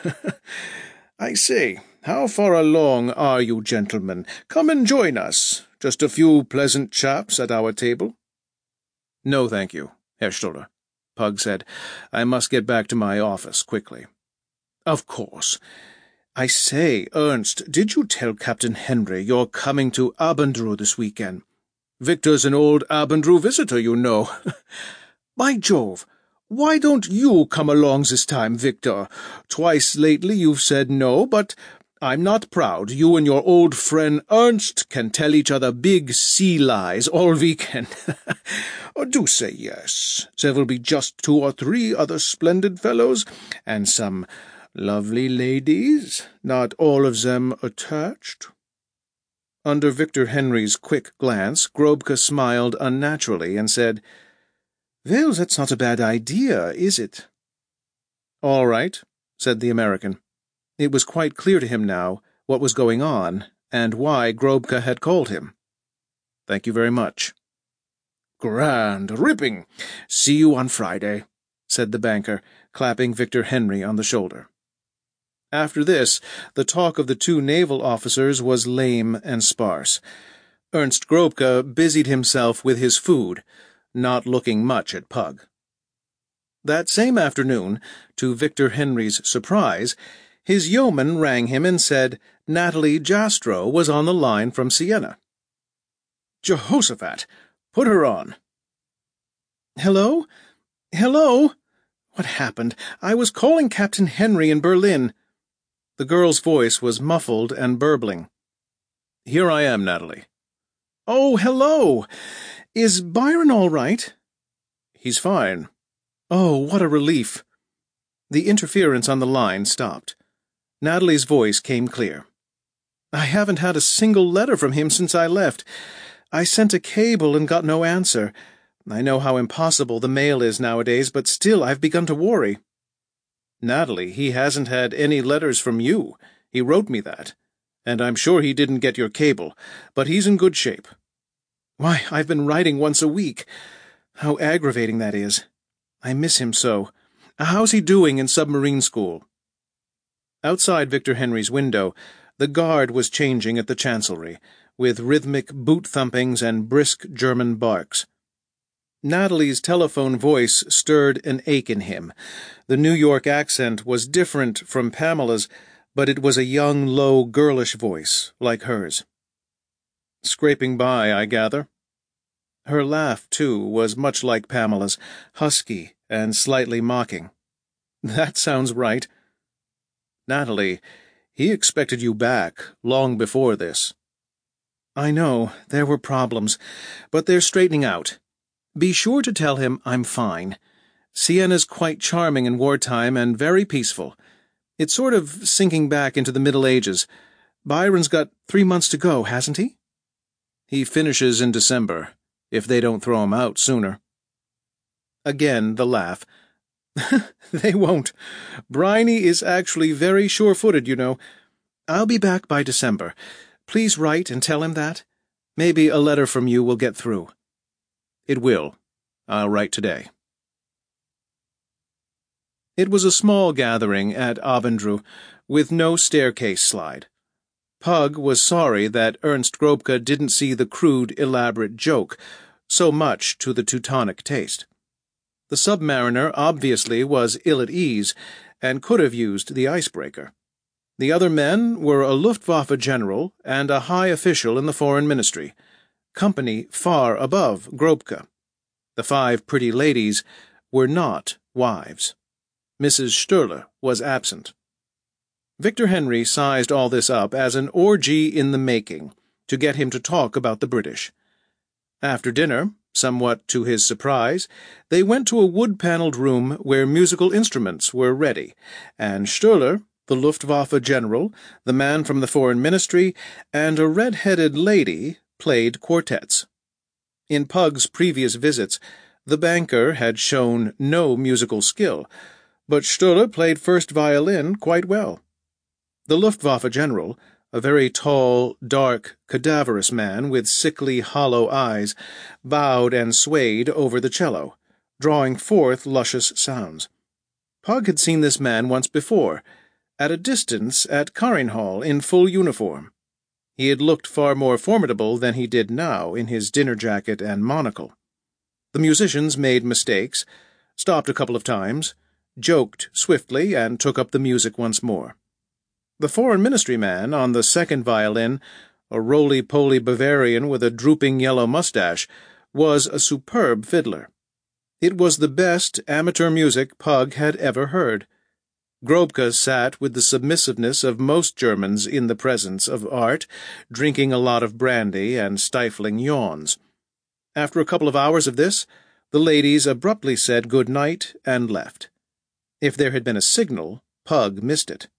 I say, how far along are you gentlemen? Come and join us. Just a few pleasant chaps at our table." "No, thank you, Herr Stoller," Pug said. "I must get back to my office quickly." "Of course. I say, Ernst, did you tell Captain Henry you're coming to Abendroth this weekend? Victor's an old Abendroth visitor, you know." "By Jove! Why don't you come along this time, Victor? Twice lately you've said no, but I'm not proud. You and your old friend Ernst can tell each other big sea lies all weekend. Do say yes. There will be just two or three other splendid fellows, and some lovely ladies, not all of them attached." Under Victor Henry's quick glance, Grobka smiled unnaturally and said, "Well, that's not a bad idea, is it?" "All right," said the American. It was quite clear to him now what was going on and why Grobka had called him. "Thank you very much." "Grand, ripping. See you on Friday," said the banker, clapping Victor Henry on the shoulder. After this, the talk of the two naval officers was lame and sparse. Ernst Grobka busied himself with his food, not looking much at Pug. That same afternoon, to Victor Henry's surprise, his yeoman rang him and said Natalie Jastrow was on the line from Siena. "Jehoshaphat! Put her on." "Hello? Hello? What happened? I was calling Captain Henry in Berlin." The girl's voice was muffled and burbling. "Here I am, Natalie." "Oh, hello! Is Byron all right?" "He's fine." "Oh, what a relief." The interference on the line stopped. Natalie's voice came clear. "I haven't had a single letter from him since I left. I sent a cable and got no answer. I know how impossible the mail is nowadays, but still I've begun to worry." "Natalie, he hasn't had any letters from you. He wrote me that. And I'm sure he didn't get your cable, but he's in good shape." "Why, I've been writing once a week. How aggravating that is. I miss him so. How's he doing in submarine school?" Outside Victor Henry's window, the guard was changing at the chancellery, with rhythmic boot-thumpings and brisk German barks. Natalie's telephone voice stirred an ache in him. The New York accent was different from Pamela's, but it was a young, low, girlish voice, like hers. "Scraping by, I gather?" Her laugh, too, was much like Pamela's, husky and slightly mocking. "That sounds right." "Natalie, he expected you back long before this." "I know, there were problems, but they're straightening out. Be sure to tell him I'm fine. Sienna's quite charming in wartime and very peaceful. It's sort of sinking back into the Middle Ages. Byron's got three months to go, hasn't he?" "He finishes in December, if they don't throw him out sooner." Again the laugh. "They won't. Bryony is actually very sure-footed, you know. I'll be back by December. Please write and tell him that. Maybe a letter from you will get through." "It will. I'll write today." It was a small gathering at Avondru, with no staircase slide. Pug was sorry that Ernst Grobka didn't see the crude, elaborate joke, so much to the Teutonic taste. The submariner obviously was ill at ease, and could have used the icebreaker. The other men were a Luftwaffe general and a high official in the foreign ministry, company far above Grobka. The five pretty ladies were not wives. Missus Sturler was absent. Victor Henry sized all this up as an orgy in the making, to get him to talk about the British. After dinner, somewhat to his surprise, they went to a wood-panelled room where musical instruments were ready, and Sturler, the Luftwaffe general, the man from the foreign ministry, and a red-headed lady played quartets. In Pug's previous visits, the banker had shown no musical skill, but Sturler played first violin quite well. The Luftwaffe general, a very tall, dark, cadaverous man with sickly, hollow eyes, bowed and swayed over the cello, drawing forth luscious sounds. Pug had seen this man once before, at a distance at Carrinhall in full uniform. He had looked far more formidable than he did now in his dinner jacket and monocle. The musicians made mistakes, stopped a couple of times, joked swiftly, and took up the music once more. The foreign ministry man on the second violin, a roly-poly Bavarian with a drooping yellow mustache, was a superb fiddler. It was the best amateur music Pug had ever heard. Grobka sat with the submissiveness of most Germans in the presence of art, drinking a lot of brandy and stifling yawns. After a couple of hours of this, the ladies abruptly said good night and left. If there had been a signal, Pug missed it.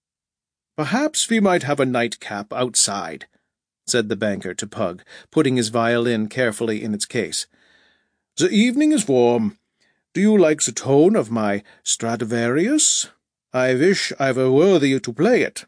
"Perhaps we might have a nightcap outside," said the banker to Pug, putting his violin carefully in its case. "The evening is warm. Do you like the tone of my Stradivarius? I wish I were worthy to play it."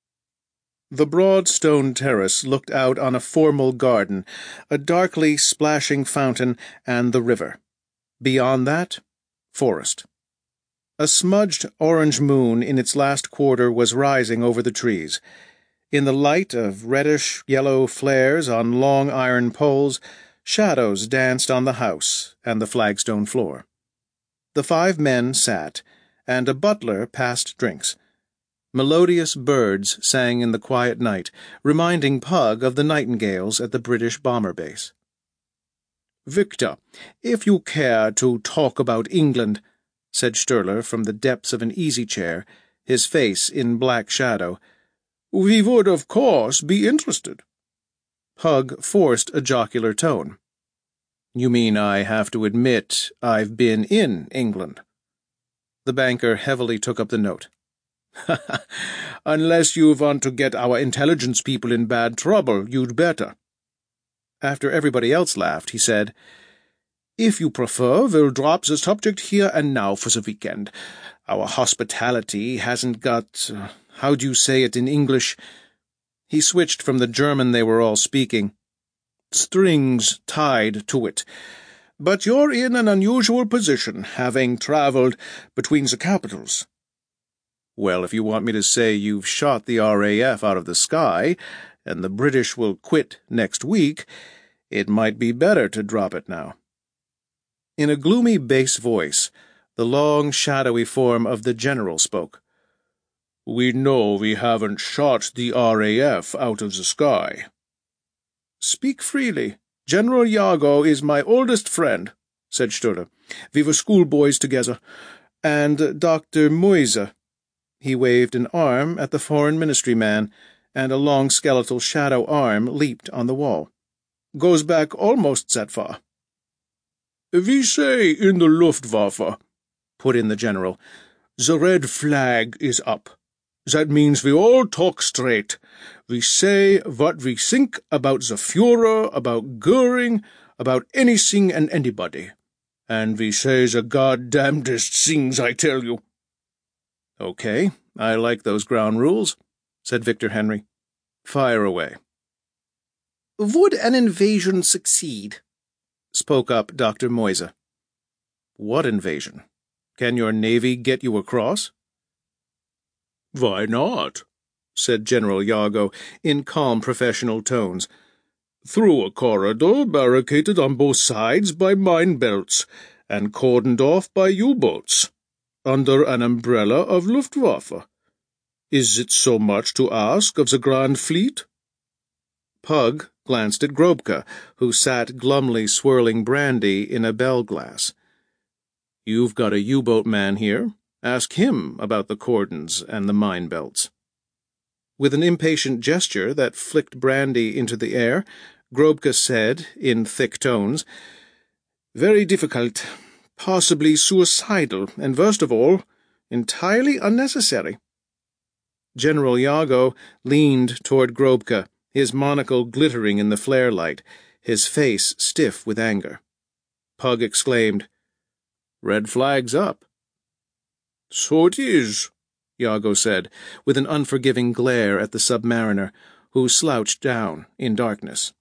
The broad stone terrace looked out on a formal garden, a darkly splashing fountain, and the river. Beyond that, forest. A smudged orange moon in its last quarter was rising over the trees. In the light of reddish-yellow flares on long iron poles, shadows danced on the house and the flagstone floor. The five men sat, and a butler passed drinks. Melodious birds sang in the quiet night, reminding Pug of the nightingales at the British bomber base. "Victor, if you care to talk about England," said Sturler from the depths of an easy-chair, his face in black shadow, "we would, of course, be interested." Pug forced a jocular tone. "You mean I have to admit I've been in England?" The banker heavily took up the note. "Unless you want to get our intelligence people in bad trouble, you'd better." After everybody else laughed, he said, "If you prefer, we'll drop the subject here and now for the weekend. Our hospitality hasn't got... Uh, how do you say it in English?" He switched from the German they were all speaking. "Strings tied to it. But you're in an unusual position, having travelled between the capitals." "Well, if you want me to say you've shot the R A F out of the sky, and the British will quit next week, it might be better to drop it now." In a gloomy bass voice, the long, shadowy form of the general spoke. "We know we haven't shot the R A F out of the sky." "Speak freely. General Iago is my oldest friend," said Stoller. "We were schoolboys together. And Doctor Moise." He waved an arm at the foreign ministry man, and a long skeletal shadow arm leaped on the wall. "Goes back almost that far." "We say in the Luftwaffe," put in the general, "the red flag is up. That means we all talk straight. We say what we think about the Führer, about Goering, about anything and anybody. And we say the goddamnedest things, I tell you." "Okay, I like those ground rules," said Victor Henry. "Fire away." "Would an invasion succeed?" spoke up Doctor Moise. "What invasion? Can your navy get you across?" "Why not?" said General Iago in calm professional tones. "Through a corridor barricaded on both sides by mine belts and cordoned off by U-boats, under an umbrella of Luftwaffe. Is it so much to ask of the Grand Fleet?" Pug glanced at Grobka, who sat glumly swirling brandy in a bell glass. "You've got a U-boat man here. Ask him about the cordons and the mine belts." With an impatient gesture that flicked brandy into the air, Grobka said, in thick tones, "Very difficult, possibly suicidal, and worst of all, entirely unnecessary." General Iago leaned toward Grobka, his monocle glittering in the flare light, his face stiff with anger. Pug exclaimed, "Red flag's up." "So it is," Iago said, with an unforgiving glare at the submariner, who slouched down in darkness.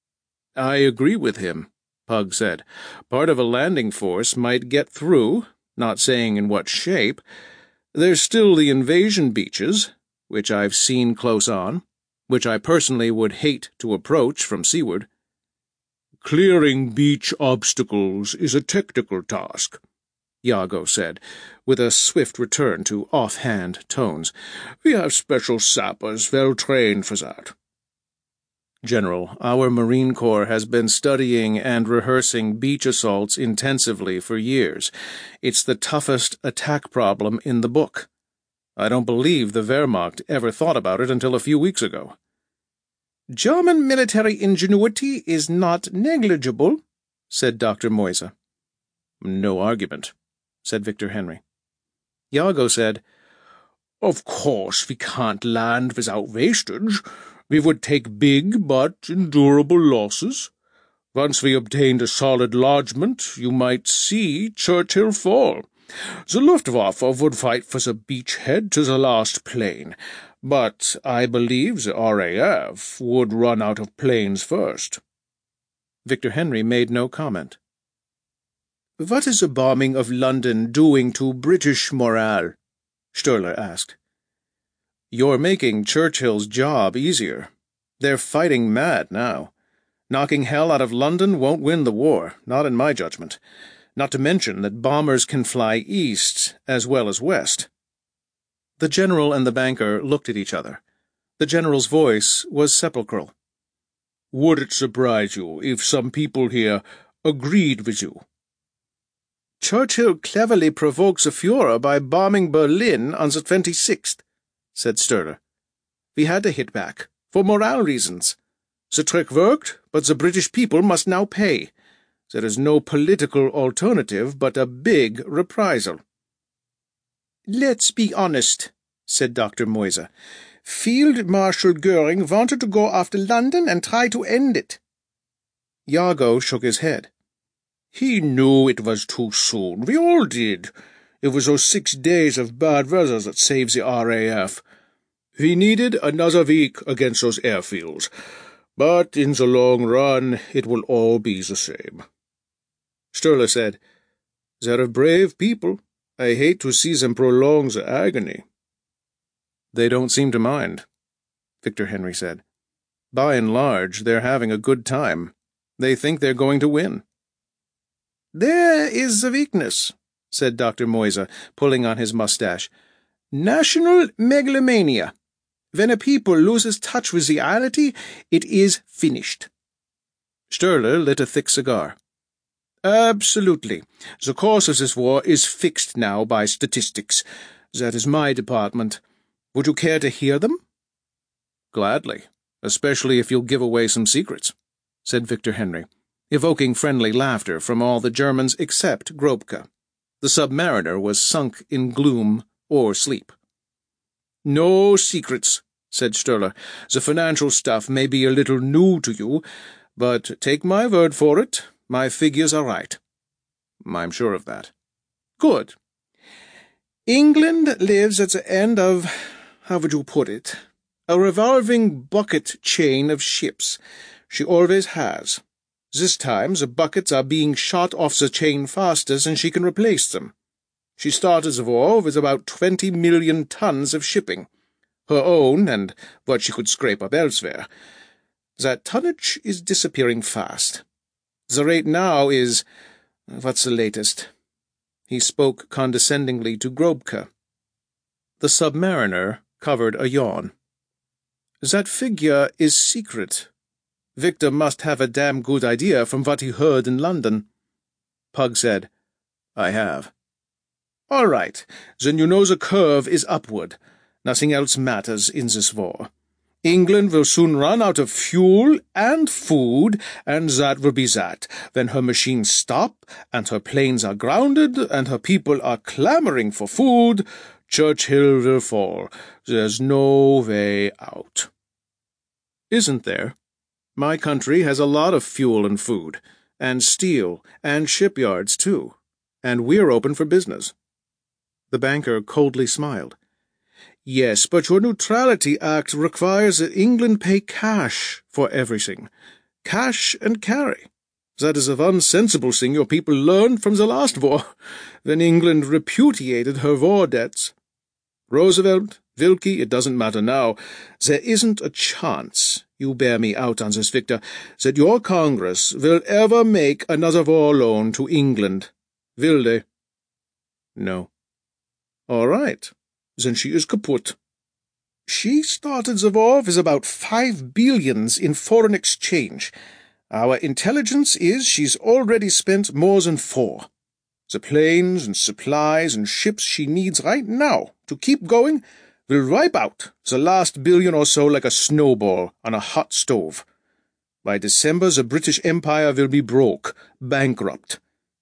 "I agree with him," Pug said. "Part of a landing force might get through, not saying in what shape. There's still the invasion beaches, which I've seen close on, which I personally would hate to approach from seaward." "Clearing beach obstacles is a technical task," Iago said, with a swift return to off-hand tones. "We have special sappers well trained for that." "General, our Marine Corps has been studying and rehearsing beach assaults intensively for years. It's the toughest attack problem in the book. I don't believe the Wehrmacht ever thought about it until a few weeks ago." "German military ingenuity is not negligible," said Doctor Moise. "No argument," said Victor Henry. Iago said, "Of course we can't land without wastage. We would take big but endurable losses. Once we obtained a solid lodgment, you might see Churchill fall. The Luftwaffe would fight for the beachhead to the last plane, but I believe the R A F would run out of planes first." Victor Henry made no comment. "What is the bombing of London doing to British morale?" Stoller asked. "You're making Churchill's job easier. They're fighting mad now. Knocking hell out of London won't win the war, not in my judgment. Not to mention that bombers can fly east as well as west." The general and the banker looked at each other. The general's voice was sepulchral. "Would it surprise you if some people here agreed with you?" "Churchill cleverly provokes the Führer by bombing Berlin on the twenty-sixth, said Stoller. "We had to hit back, for morale reasons. The trick worked, but the British people must now pay. There is no political alternative but a big reprisal." Let's be honest, said Doctor Moise. Field Marshal Goering wanted to go after London and try to end it. Iago shook his head. He knew it was too soon. We all did. It was those six days of bad weather that saved the R A F. We needed another week against those airfields, but in the long run it will all be the same. Stirler said, They're brave people. I hate to see them prolong the agony. They don't seem to mind, Victor Henry said. By and large, they're having a good time. They think they're going to win. There is a weakness, said Doctor Moise, pulling on his mustache. National megalomania. When a people loses touch with reality, it is finished. Stirler lit a thick cigar. Absolutely. The course of this war is fixed now by statistics. That is my department. Would you care to hear them? Gladly, especially if you'll give away some secrets, said Victor Henry, evoking friendly laughter from all the Germans except Grobka. The submariner was sunk in gloom or sleep. No secrets, said Stirler. The financial stuff may be a little new to you, but take my word for it, my figures are right. I'm sure of that. Good. England lives at the end of, how would you put it, a revolving bucket chain of ships. She always has. This time the buckets are being shot off the chain faster than she can replace them. She started the war with about twenty million tons of shipping, her own and what she could scrape up elsewhere. That tonnage is disappearing fast. The rate now is... what's the latest? He spoke condescendingly to Grobka. The submariner covered a yawn. That figure is secret. Victor must have a damn good idea from what he heard in London. Pug said, I have. All right, then you know the curve is upward. Nothing else matters in this war. England will soon run out of fuel and food, and that will be that. When her machines stop, and her planes are grounded, and her people are clamoring for food, Churchill will fall. There's no way out. Isn't there? My country has a lot of fuel and food, and steel, and shipyards, too, and we're open for business. The banker coldly smiled. Yes, but your Neutrality Act requires that England pay cash for everything. Cash and carry. That is a unsensible thing your people learned from the last war, when England repudiated her war debts. Roosevelt, Wilkie, it doesn't matter now. There isn't a chance, you bear me out on this, Victor, that your Congress will ever make another war loan to England. Will they? No. All right. Then she is kaput. She started the war with about five billions in foreign exchange. Our intelligence is she's already spent more than four. The planes and supplies and ships she needs right now to keep going will wipe out the last billion or so like a snowball on a hot stove. By December the British Empire will be broke, bankrupt.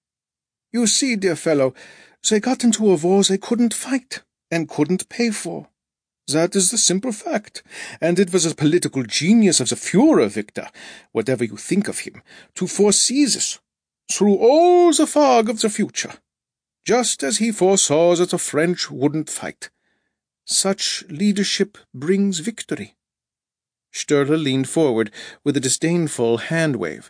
You see, dear fellow, they got into a war they couldn't fight and couldn't pay for. That is the simple fact, and it was a political genius of the Führer, Victor, whatever you think of him, to foresee this, through all the fog of the future, just as he foresaw that the French wouldn't fight. Such leadership brings victory. Stirler leaned forward with a disdainful hand-wave.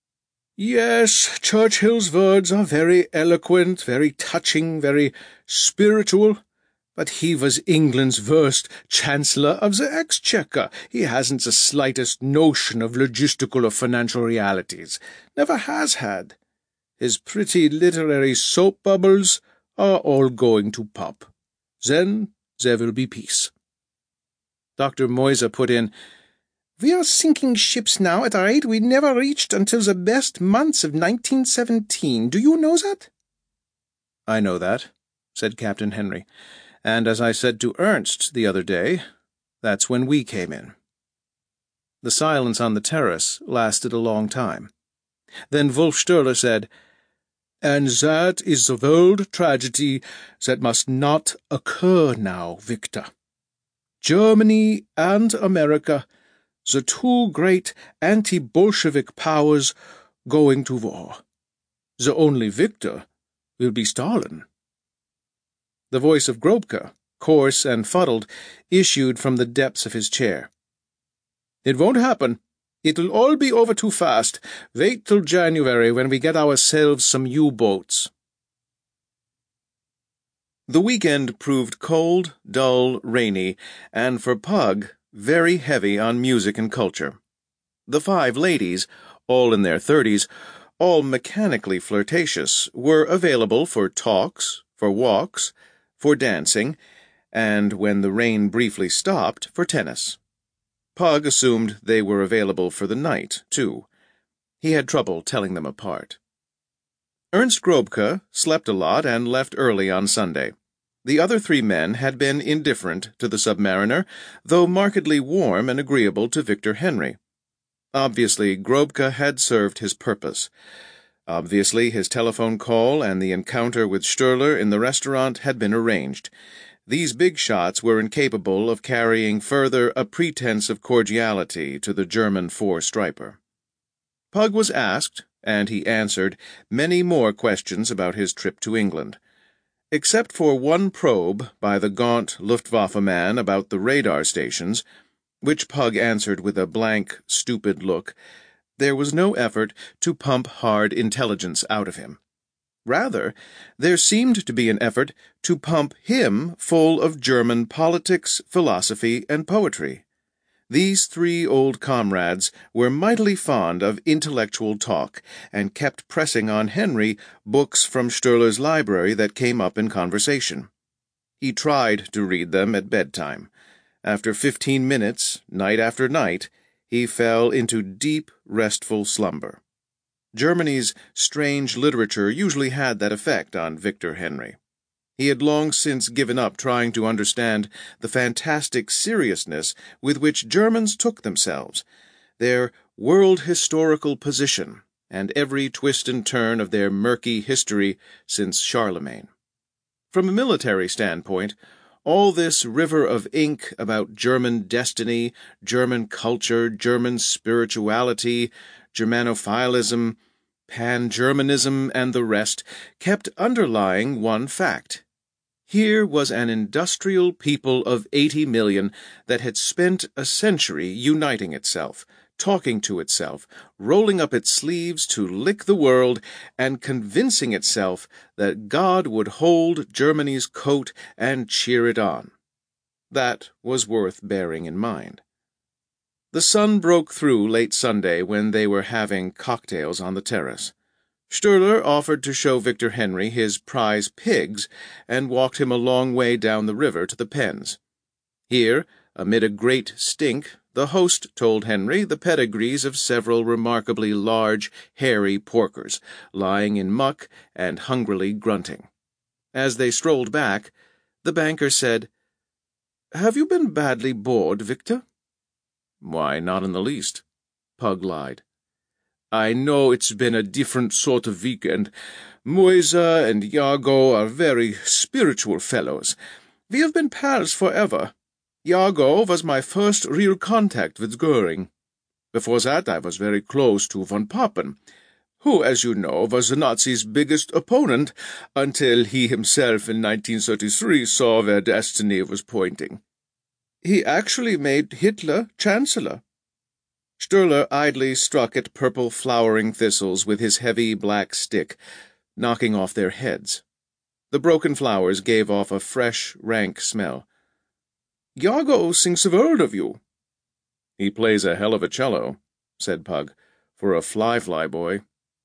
Yes, Churchill's words are very eloquent, very touching, very spiritual, but he was England's worst Chancellor of the Exchequer. He hasn't the slightest notion of logistical or financial realities. Never has had. His pretty literary soap bubbles are all going to pop. Then there will be peace. Doctor Moise put in, We are sinking ships now at a rate we never reached until the best months of nineteen seventeen. Do you know that? I know that, said Captain Henry. And as I said to Ernst the other day, that's when we came in. The silence on the terrace lasted a long time. Then Wolf Stirler said, And that is the world tragedy that must not occur now, Victor. Germany and America, the two great anti-Bolshevik powers, going to war. The only victor will be Stalin." The voice of Grobka, coarse and fuddled, issued from the depths of his chair. "It won't happen. It'll all be over too fast. Wait till January when we get ourselves some U-boats." The weekend proved cold, dull, rainy, and for Pug, very heavy on music and culture. The five ladies, all in their thirties, all mechanically flirtatious, were available for talks, for walks, for dancing, and, when the rain briefly stopped, for tennis. Pug assumed they were available for the night, too. He had trouble telling them apart. Ernst Grobka slept a lot and left early on Sunday. The other three men had been indifferent to the Submariner, though markedly warm and agreeable to Victor Henry. Obviously, Grobka had served his purpose. Obviously, his telephone call and the encounter with Sturler in the restaurant had been arranged. These big shots were incapable of carrying further a pretense of cordiality to the German four-striper. Pug was asked, and he answered, many more questions about his trip to England. Except for one probe by the gaunt Luftwaffe man about the radar stations, which Pug answered with a blank, stupid look, there was no effort to pump hard intelligence out of him. Rather, there seemed to be an effort to pump him full of German politics, philosophy, and poetry. These three old comrades were mightily fond of intellectual talk, and kept pressing on Henry books from Sturler's library that came up in conversation. He tried to read them at bedtime. After fifteen minutes, night after night, he fell into deep, restful slumber. Germany's strange literature usually had that effect on Victor Henry. He had long since given up trying to understand the fantastic seriousness with which Germans took themselves, their world-historical position, and every twist and turn of their murky history since Charlemagne. From a military standpoint, all this river of ink about German destiny, German culture, German spirituality, Germanophilism, Pan-Germanism, and the rest kept underlying one fact. Here was an industrial people of eighty million that had spent a century uniting itself, talking to itself, rolling up its sleeves to lick the world, and convincing itself that God would hold Germany's coat and cheer it on. That was worth bearing in mind. The sun broke through late Sunday when they were having cocktails on the terrace. Sturler offered to show Victor Henry his prize pigs and walked him a long way down the river to the pens. Here, amid a great stink, the host told Henry the pedigrees of several remarkably large, hairy porkers, lying in muck and hungrily grunting. As they strolled back, the banker said, "Have you been badly bored, Victor?" "Why, not in the least," Pug lied. "I know it's been a different sort of weekend. Moisa and Iago are very spiritual fellows. We have been pals forever. Iago was my first real contact with Goering. Before that I was very close to von Papen, who, as you know, was the Nazis' biggest opponent until he himself in nineteen thirty-three saw where destiny was pointing. He actually made Hitler Chancellor." Sturler idly struck at purple flowering thistles with his heavy black stick, knocking off their heads. The broken flowers gave off a fresh, rank smell. "Iago thinks the world of you." "He plays a hell of a cello," said Pug, "for a fly-fly boy."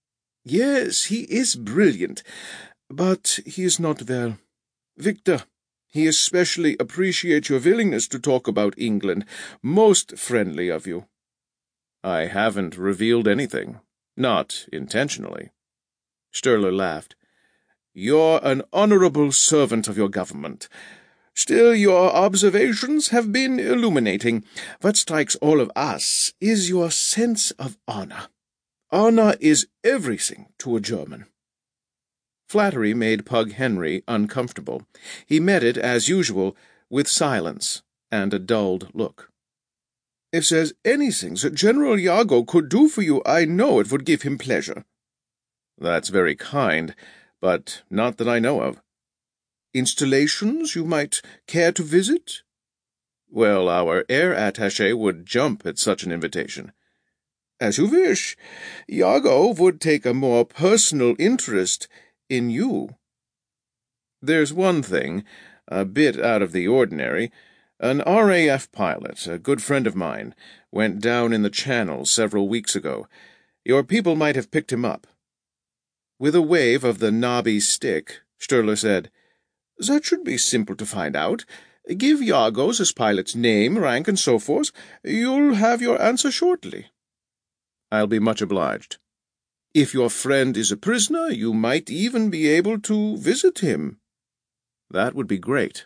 "Yes, he is brilliant, but he is not well. Victor, he especially appreciates your willingness to talk about England. Most friendly of you." "I haven't revealed anything. Not intentionally." Sturler laughed. "You're an honorable servant of your government. Still, your observations have been illuminating. What strikes all of us is your sense of honor. Honor is everything to a German." Flattery made Pug Henry uncomfortable. He met it, as usual, with silence and a dulled look. "If there's anything that General Iago could do for you, I know it would give him pleasure." "That's very kind, but not that I know of." "Installations you might care to visit?" "Well, our air attaché would jump at such an invitation." "As you wish. Iago would take a more personal interest in you." "There's one thing, a bit out of the ordinary. An R A F pilot, a good friend of mine, went down in the Channel several weeks ago. Your people might have picked him up." With a wave of the knobby stick, Stirler said, "That should be simple to find out. Give Iago this pilot's name, rank, and so forth. You'll have your answer shortly." "I'll be much obliged." "If your friend is a prisoner, you might even be able to visit him." "That would be great."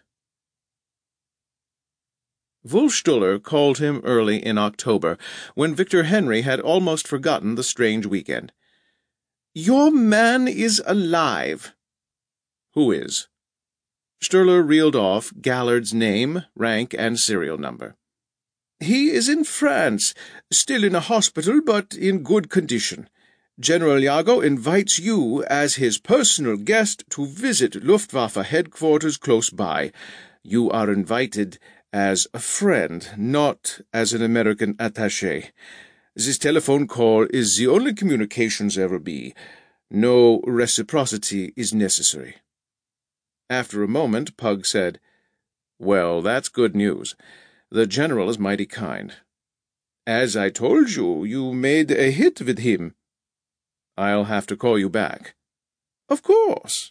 Wulfstüller called him early in October, when Victor Henry had almost forgotten the strange weekend. "Your man is alive." "Who is?" Stirler reeled off Gallard's name, rank, and serial number. "He is in France, still in a hospital, but in good condition. General Iago invites you as his personal guest to visit Luftwaffe headquarters close by. You are invited as a friend, not as an American attaché. This telephone call is the only communication there will be. No reciprocity is necessary." After a moment, Pug said, "Well, that's good news. The General is mighty kind." "As I told you, you made a hit with him." "I'll have to call you back." "Of course."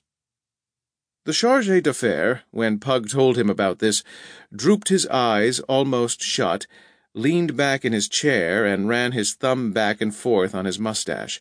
The chargé d'affaires, when Pug told him about this, drooped his eyes almost shut, leaned back in his chair, and ran his thumb back and forth on his mustache.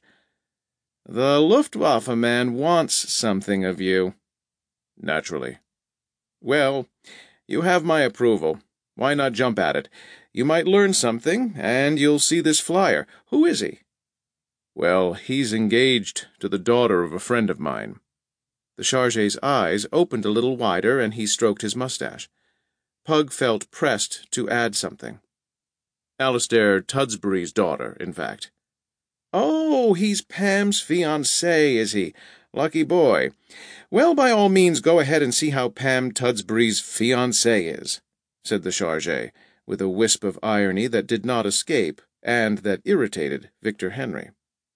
"The Luftwaffe man wants something of you." "Naturally." "Well, you have my approval. Why not jump at it? You might learn something, and you'll see this flyer. Who is he?" "Well, he's engaged to the daughter of a friend of mine." The chargé's eyes opened a little wider, and he stroked his mustache. Pug felt pressed to add something. Alistair Tudsbury's daughter, in fact. "Oh, he's Pam's fiancé, is he? Lucky boy. Well, by all means go ahead and see how Pam Tudsbury's fiancé is," said the chargé, with a wisp of irony that did not escape, and that irritated Victor Henry.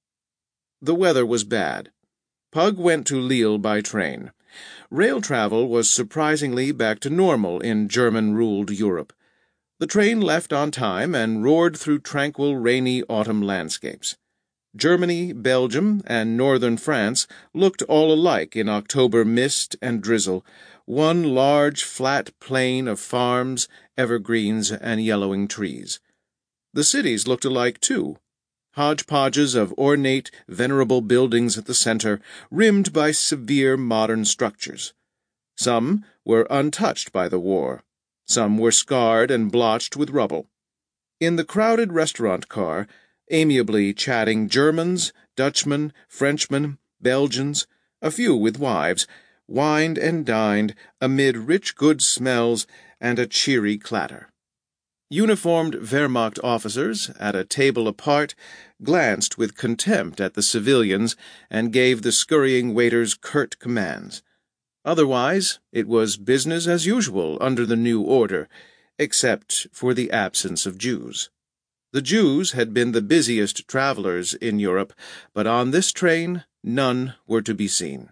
The weather was bad. Pug went to Lille by train. Rail travel was surprisingly back to normal in German-ruled Europe. The train left on time and roared through tranquil, rainy autumn landscapes. Germany, Belgium, and northern France looked all alike in October mist and drizzle, one large, flat plain of farms, evergreens, and yellowing trees. The cities looked alike, too. Hodgepodges of ornate, venerable buildings at the center, rimmed by severe modern structures. Some were untouched by the war. Some were scarred and blotched with rubble. In the crowded restaurant car, amiably chatting Germans, Dutchmen, Frenchmen, Belgians, a few with wives, wined and dined amid rich good smells and a cheery clatter. Uniformed Wehrmacht officers, at a table apart, glanced with contempt at the civilians and gave the scurrying waiters curt commands. Otherwise, it was business as usual under the new order, except for the absence of Jews. The Jews had been the busiest travelers in Europe, but on this train none were to be seen.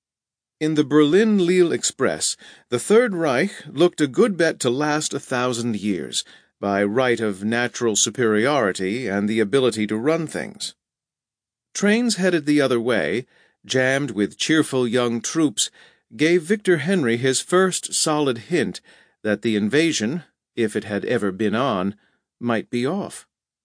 In the Berlin-Lille Express, the Third Reich looked a good bet to last a thousand years, by right of natural superiority and the ability to run things. Trains headed the other way, jammed with cheerful young troops, gave Victor Henry his first solid hint that the invasion, if it had ever been on, might be off.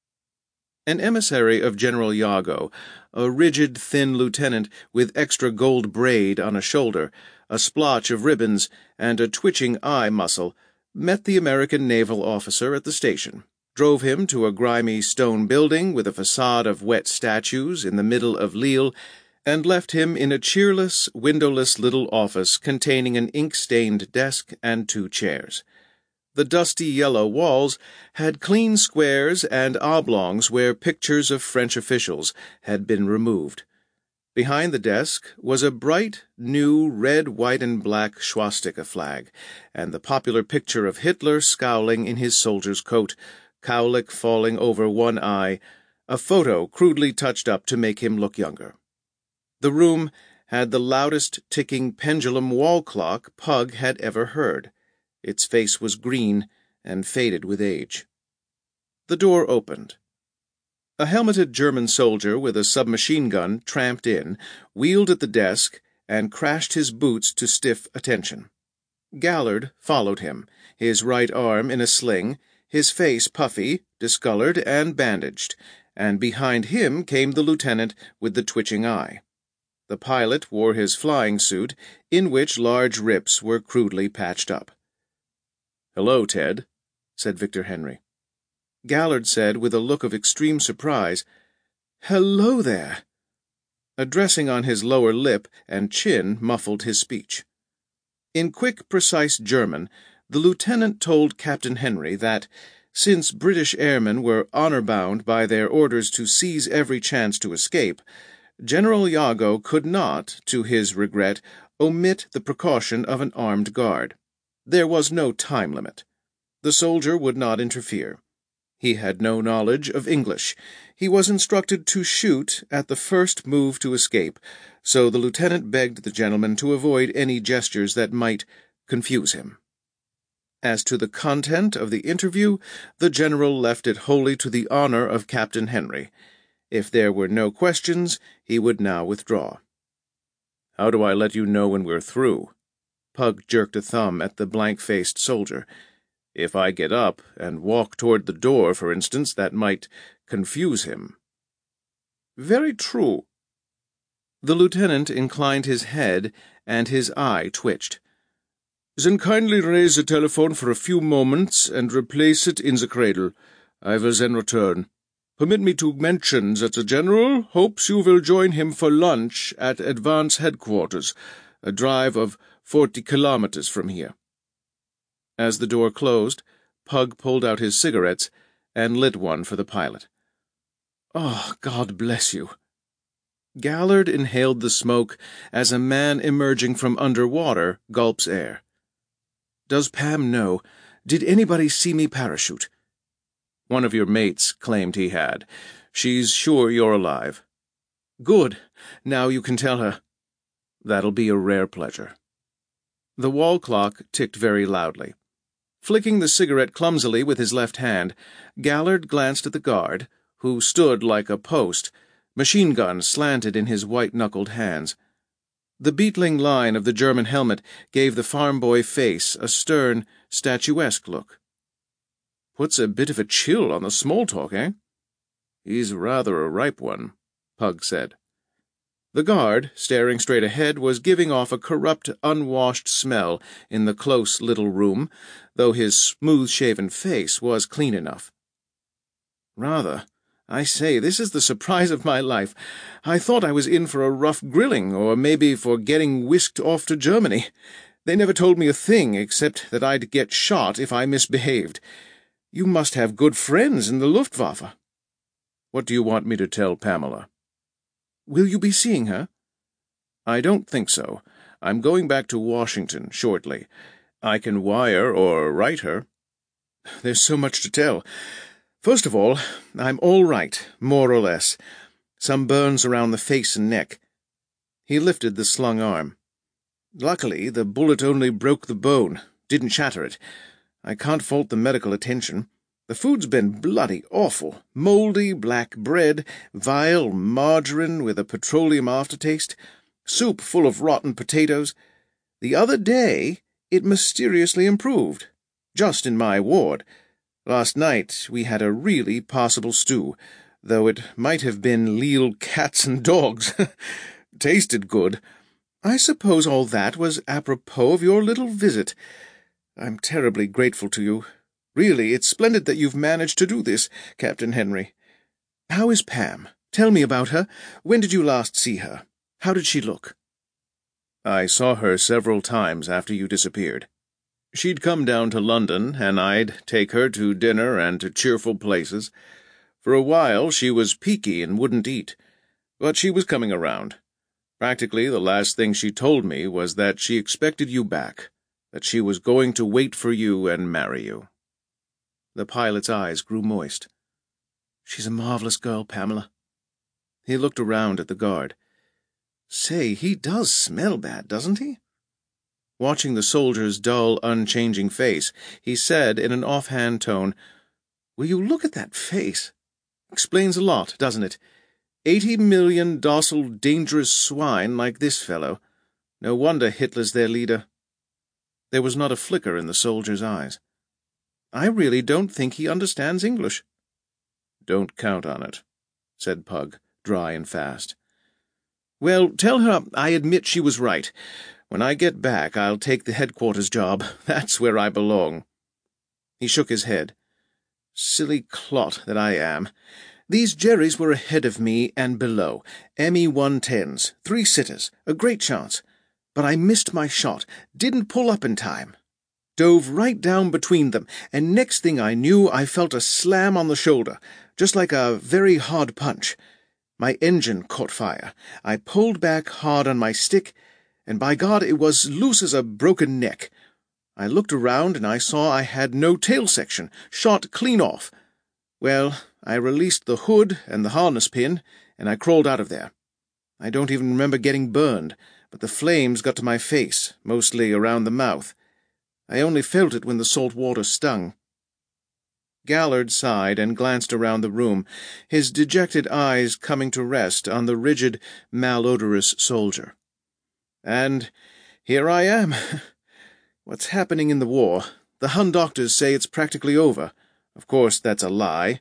An emissary of General Iago, a rigid, thin lieutenant with extra gold braid on a shoulder, a splotch of ribbons, and a twitching eye muscle, met the American naval officer at the station, drove him to a grimy stone building with a facade of wet statues in the middle of Lille, and left him in a cheerless, windowless little office containing an ink-stained desk and two chairs. The dusty yellow walls had clean squares and oblongs where pictures of French officials had been removed. Behind the desk was a bright, new red, white, and black swastika flag, and the popular picture of Hitler scowling in his soldier's coat, cowlick falling over one eye, a photo crudely touched up to make him look younger. The room had the loudest ticking pendulum wall clock Pug had ever heard. Its face was green and faded with age. The door opened. A helmeted German soldier with a submachine gun tramped in, wheeled at the desk, and crashed his boots to stiff attention. Gallard followed him, his right arm in a sling, his face puffy, discolored, and bandaged, and behind him came the lieutenant with the twitching eye. The pilot wore his flying suit, in which large rips were crudely patched up. "Hello, Ted," said Victor Henry. Gallard said with a look of extreme surprise, "Hello there." A dressing on his lower lip and chin muffled his speech. In quick, precise German, the lieutenant told Captain Henry that, since British airmen were honor-bound by their orders to seize every chance to escape, General Iago could not, to his regret, omit the precaution of an armed guard. There was no time limit. The soldier would not interfere. He had no knowledge of English. He was instructed to shoot at the first move to escape, so the lieutenant begged the gentleman to avoid any gestures that might confuse him. As to the content of the interview, the general left it wholly to the honor of Captain Henry. If there were no questions, he would now withdraw. "How do I let you know when we're through?" Pug jerked a thumb at the blank-faced soldier. "If I get up and walk toward the door, for instance, that might confuse him." "Very true." The lieutenant inclined his head, and his eye twitched. "Then kindly raise the telephone for a few moments and replace it in the cradle. I will then return. Permit me to mention that the general hopes you will join him for lunch at advance headquarters, a drive of forty kilometers from here." As the door closed, Pug pulled out his cigarettes and lit one for the pilot. "Oh, God bless you." Gallard inhaled the smoke as a man emerging from underwater gulps air. "Does Pam know? Did anybody see me parachute?" "One of your mates claimed he had. She's sure you're alive." "Good. Now you can tell her." "That'll be a rare pleasure." The wall clock ticked very loudly. Flicking the cigarette clumsily with his left hand, Gallard glanced at the guard, who stood like a post, machine-gun slanted in his white-knuckled hands. The beetling line of the German helmet gave the farm boy face a stern, statuesque look. "Puts a bit of a chill on the small talk, eh?" "He's rather a ripe one," Pug said. The guard, staring straight ahead, was giving off a corrupt, unwashed smell in the close little room, though his smooth-shaven face was clean enough. "Rather. I say, this is the surprise of my life. I thought I was in for a rough grilling, or maybe for getting whisked off to Germany. They never told me a thing, except that I'd get shot if I misbehaved. You must have good friends in the Luftwaffe." "What do you want me to tell Pamela?" "Will you be seeing her?" "I don't think so. I'm going back to Washington shortly. I can wire or write her." "There's so much to tell. First of all, I'm all right, more or less. Some burns around the face and neck." He lifted the slung arm. "Luckily, the bullet only broke the bone, didn't shatter it. I can't fault the medical attention. The food's been bloody awful. Mouldy black bread, vile margarine with a petroleum aftertaste, soup full of rotten potatoes. The other day it mysteriously improved, just in my ward. Last night we had a really passable stew, though it might have been leal cats and dogs. Tasted good. I suppose all that was apropos of your little visit. I'm terribly grateful to you. Really, it's splendid that you've managed to do this, Captain Henry. How is Pam? Tell me about her. When did you last see her? How did she look?" "I saw her several times after you disappeared. She'd come down to London, and I'd take her to dinner and to cheerful places. For a while she was peaky and wouldn't eat, but she was coming around. Practically the last thing she told me was that she expected you back, that she was going to wait for you and marry you." The pilot's eyes grew moist. "She's a marvelous girl, Pamela." He looked around at the guard. "Say, he does smell bad, doesn't he?" Watching the soldier's dull, unchanging face, he said in an offhand tone, "Will you look at that face? Explains a lot, doesn't it? Eighty million docile, dangerous swine like this fellow. No wonder Hitler's their leader." There was not a flicker in the soldier's eyes. "I really don't think he understands English." "Don't count on it," said Pug, dry and fast. "Well, tell her I admit she was right. When I get back, I'll take the headquarters job. That's where I belong." He shook his head. "Silly clot that I am. These Jerrys were ahead of me and below. M E one tens, three sitters, a great chance. But I missed my shot, didn't pull up in time. Dove right down between them, and next thing I knew I felt a slam on the shoulder, just like a very hard punch. My engine caught fire. I pulled back hard on my stick, and by God, it was loose as a broken neck. I looked around and I saw I had no tail section, shot clean off. Well, I released the hood and the harness pin, and I crawled out of there. I don't even remember getting burned, but the flames got to my face, mostly around the mouth. I only felt it when the salt water stung." Gallard sighed and glanced around the room, his dejected eyes coming to rest on the rigid, malodorous soldier. "And here I am. What's happening in the war? The Hun doctors say it's practically over. Of course, that's a lie."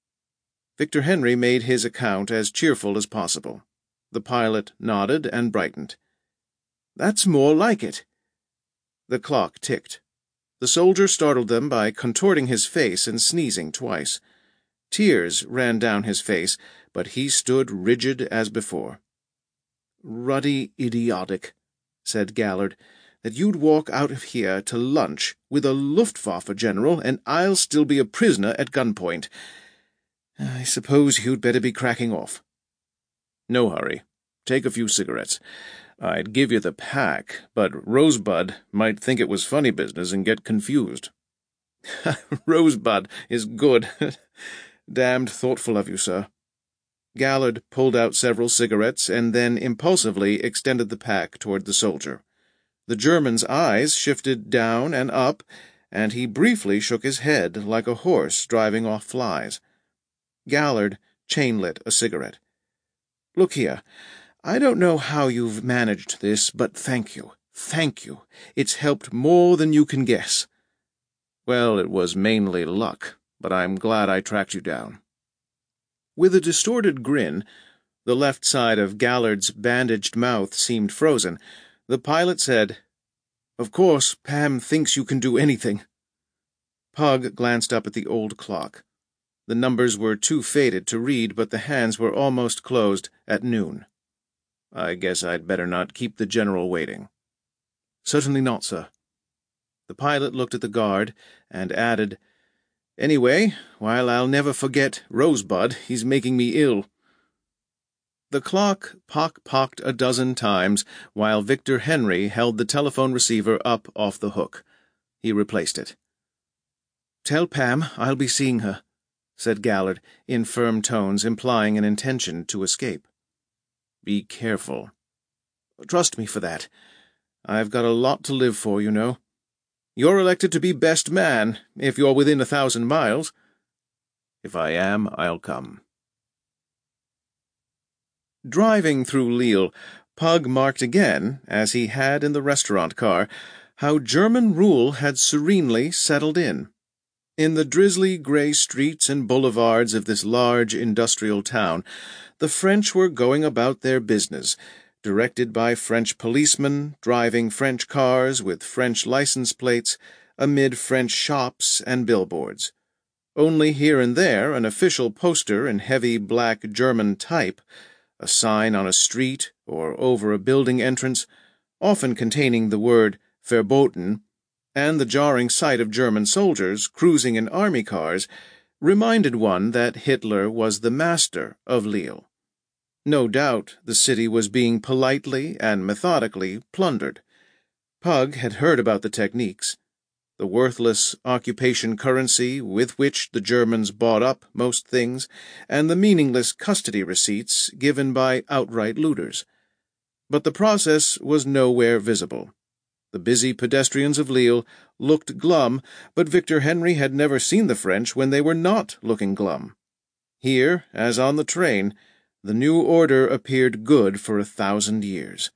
Victor Henry made his account as cheerful as possible. The pilot nodded and brightened. "That's more like it." The clock ticked. The soldier startled them by contorting his face and sneezing twice. Tears ran down his face, but he stood rigid as before. "Ruddy idiotic," said Gallard, "that you'd walk out of here to lunch with a Luftwaffe general, and I'll still be a prisoner at gunpoint. I suppose you'd better be cracking off." "No hurry. Take a few cigarettes. I'd give you the pack, but Rosebud might think it was funny business and get confused." "Rosebud is good. Damned thoughtful of you, sir." Gallard pulled out several cigarettes and then impulsively extended the pack toward the soldier. The German's eyes shifted down and up, and he briefly shook his head like a horse driving off flies. Gallard chain-lit a cigarette. "Look here, I don't know how you've managed this, but thank you, thank you. It's helped more than you can guess." "Well, it was mainly luck, but I'm glad I tracked you down." With a distorted grin, the left side of Gallard's bandaged mouth seemed frozen, the pilot said, "Of course, Pam thinks you can do anything." Pug glanced up at the old clock. The numbers were too faded to read, but the hands were almost closed at noon. "I guess I'd better not keep the general waiting." "Certainly not, sir." The pilot looked at the guard and added, "Anyway, while I'll never forget Rosebud, he's making me ill." The clock pock-pocked a dozen times while Victor Henry held the telephone receiver up off the hook. He replaced it. "Tell Pam I'll be seeing her," said Gallard, in firm tones implying an intention to escape. "Be careful." "Trust me for that. I've got a lot to live for, you know. You're elected to be best man, if you're within a thousand miles." "If I am, I'll come." Driving through Lille, Pug marked again, as he had in the restaurant car, how German rule had serenely settled in. In the drizzly grey streets and boulevards of this large industrial town, the French were going about their business, directed by French policemen, driving French cars with French license plates, amid French shops and billboards. Only here and there an official poster in heavy black German type, a sign on a street or over a building entrance, often containing the word verboten, and the jarring sight of German soldiers cruising in army cars reminded one that Hitler was the master of Lille. No doubt the city was being politely and methodically plundered. Pug had heard about the techniques, the worthless occupation currency with which the Germans bought up most things, and the meaningless custody receipts given by outright looters. But the process was nowhere visible. The busy pedestrians of Lille looked glum, but Victor Henry had never seen the French when they were not looking glum. Here, as on the train, the new order appeared good for a thousand years.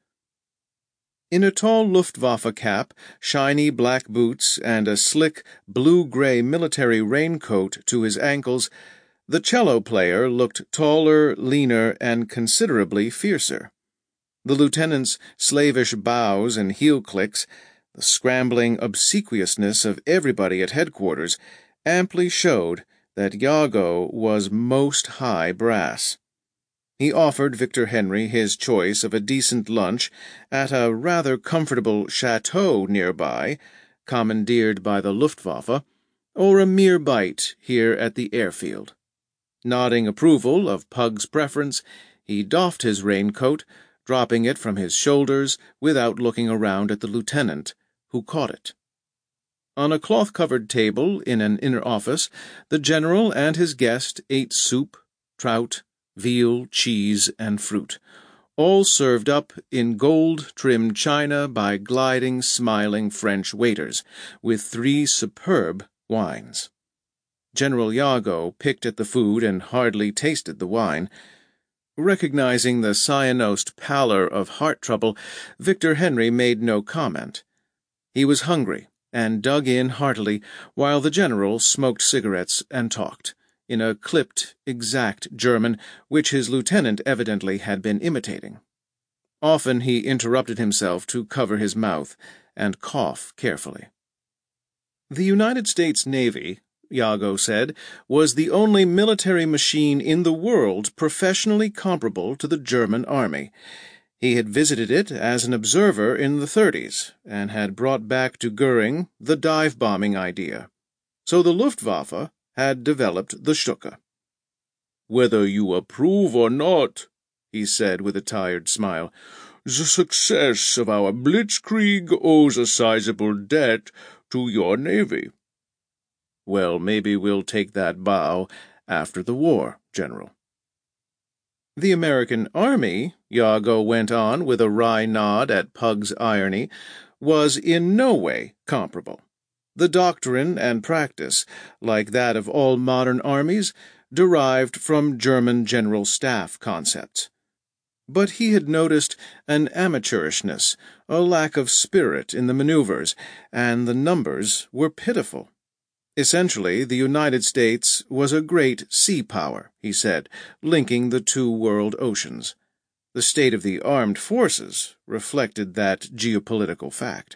In a tall Luftwaffe cap, shiny black boots, and a slick blue-gray military raincoat to his ankles, the cello player looked taller, leaner, and considerably fiercer. The lieutenant's slavish bows and heel clicks, the scrambling obsequiousness of everybody at headquarters, amply showed that Iago was most high brass. He offered Victor Henry his choice of a decent lunch at a rather comfortable chateau nearby, commandeered by the Luftwaffe, or a mere bite here at the airfield. Nodding approval of Pug's preference, he doffed his raincoat, dropping it from his shoulders without looking around at the lieutenant, who caught it. On a cloth-covered table in an inner office, the general and his guest ate soup, trout, veal, cheese, and fruit, all served up in gold-trimmed china by gliding, smiling French waiters, with three superb wines. General Iago picked at the food and hardly tasted the wine. Recognizing the cyanosed pallor of heart trouble, Victor Henry made no comment. He was hungry and dug in heartily while the general smoked cigarettes and talked, in a clipped, exact German which his lieutenant evidently had been imitating. Often he interrupted himself to cover his mouth and cough carefully. The United States Navy, Iago said, was the only military machine in the world professionally comparable to the German army. He had visited it as an observer in the thirties, and had brought back to Goering the dive-bombing idea. So the Luftwaffe had developed the Stuka. "Whether you approve or not," he said with a tired smile, "the success of our blitzkrieg owes a sizable debt to your navy." "Well, maybe we'll take that bow after the war, General." The American Army, Iago went on with a wry nod at Pug's irony, was in no way comparable. The doctrine and practice, like that of all modern armies, derived from German General Staff concepts. But he had noticed an amateurishness, a lack of spirit in the maneuvers, and the numbers were pitiful. Essentially, the United States was a great sea power, he said, linking the two world oceans. The state of the armed forces reflected that geopolitical fact.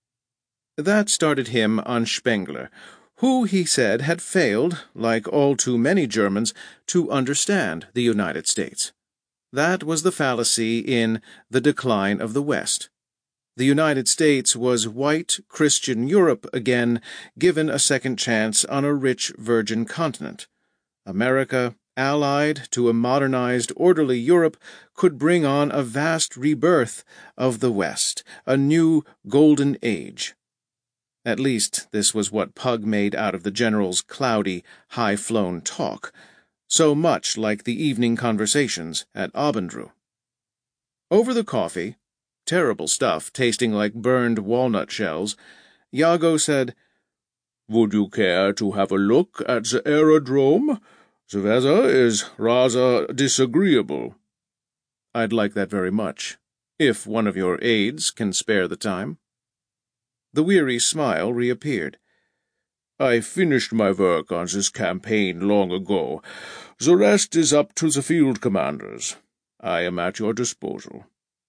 That started him on Spengler, who, he said, had failed, like all too many Germans, to understand the United States. That was the fallacy in The Decline of the West. The United States was white Christian Europe again, given a second chance on a rich virgin continent. America, allied to a modernized, orderly Europe, could bring on a vast rebirth of the West, a new golden age. At least this was what Pug made out of the general's cloudy, high-flown talk, so much like the evening conversations at Abendruh. Over the coffee, terrible stuff tasting like burned walnut shells, Iago said, "Would you care to have a look at the aerodrome? The weather is rather disagreeable." "I'd like that very much, if one of your aides can spare the time." The weary smile reappeared. "I finished my work on this campaign long ago. The rest is up to the field commanders. I am at your disposal."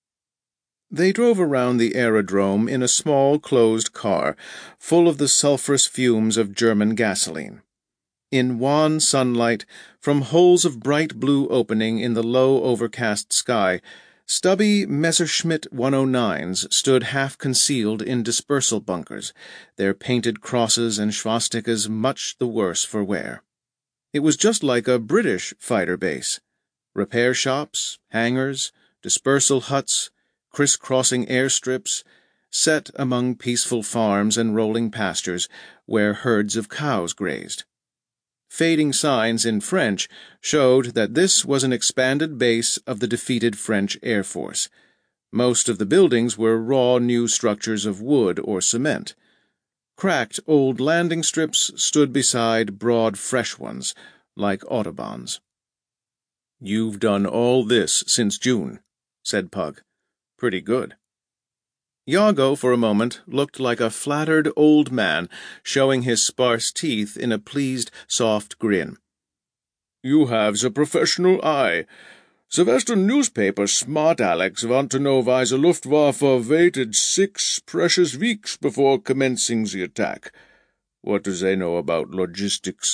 They drove around the aerodrome in a small, closed car, full of the sulphurous fumes of German gasoline. In wan sunlight, from holes of bright blue opening in the low overcast sky, Stubby Messerschmitt one oh nines stood half-concealed in dispersal bunkers, their painted crosses and swastikas much the worse for wear. It was just like a British fighter base. Repair shops, hangars, dispersal huts, criss-crossing airstrips, set among peaceful farms and rolling pastures where herds of cows grazed. Fading signs in French showed that this was an expanded base of the defeated French Air Force. Most of the buildings were raw new structures of wood or cement. Cracked old landing strips stood beside broad fresh ones, like autobahns. "You've done all this since June," said Pug. "Pretty good." Iago, for a moment, looked like a flattered old man, showing his sparse teeth in a pleased, soft grin. "You have the professional eye. The Western newspaper smart Alex want to know why the Luftwaffe waited six precious weeks before commencing the attack. What do they know about logistics?"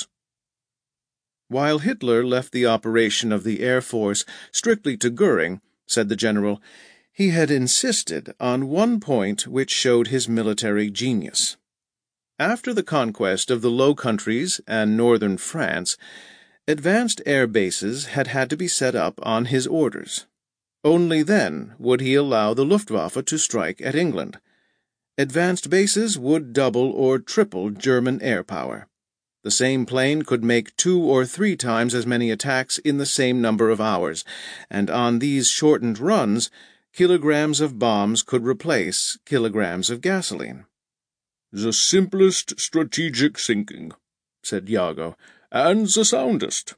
While Hitler left the operation of the Air Force strictly to Goering, said the general, he had insisted on one point which showed his military genius. After the conquest of the Low Countries and northern France, advanced air bases had had to be set up on his orders. Only then would he allow the Luftwaffe to strike at England. Advanced bases would double or triple German air power. The same plane could make two or three times as many attacks in the same number of hours, and on these shortened runs, kilograms of bombs could replace kilograms of gasoline. "The simplest strategic thinking," said Iago, "and the soundest."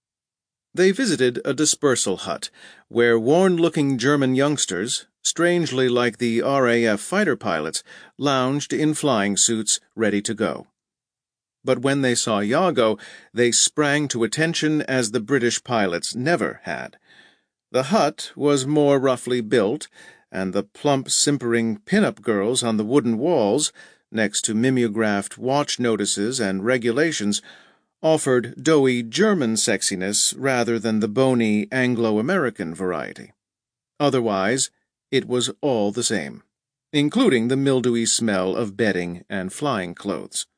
They visited a dispersal hut, where worn-looking German youngsters, strangely like the R A F fighter pilots, lounged in flying suits ready to go. But when they saw Iago, they sprang to attention as the British pilots never had. The hut was more roughly built, and the plump, simpering pin-up girls on the wooden walls, next to mimeographed watch notices and regulations, offered doughy German sexiness rather than the bony Anglo-American variety. Otherwise, it was all the same, including the mildewy smell of bedding and flying clothes.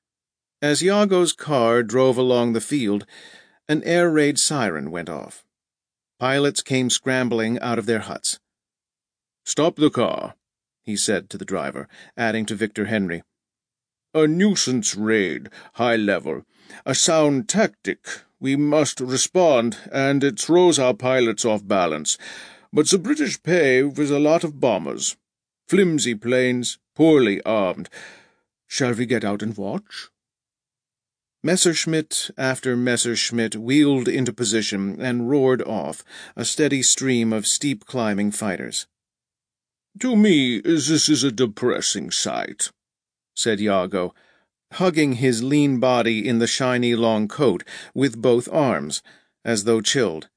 As Iago's car drove along the field, an air raid siren went off. Pilots came scrambling out of their huts. "Stop the car," he said to the driver, adding to Victor Henry. "A nuisance raid, high level. A sound tactic. We must respond, and it throws our pilots off balance. But the British pay with a lot of bombers. Flimsy planes, poorly armed. Shall we get out and watch?" Messerschmitt after Messerschmitt wheeled into position and roared off, a steady stream of steep-climbing fighters. "To me, this is a depressing sight," said Iago, hugging his lean body in the shiny long coat with both arms, as though chilled.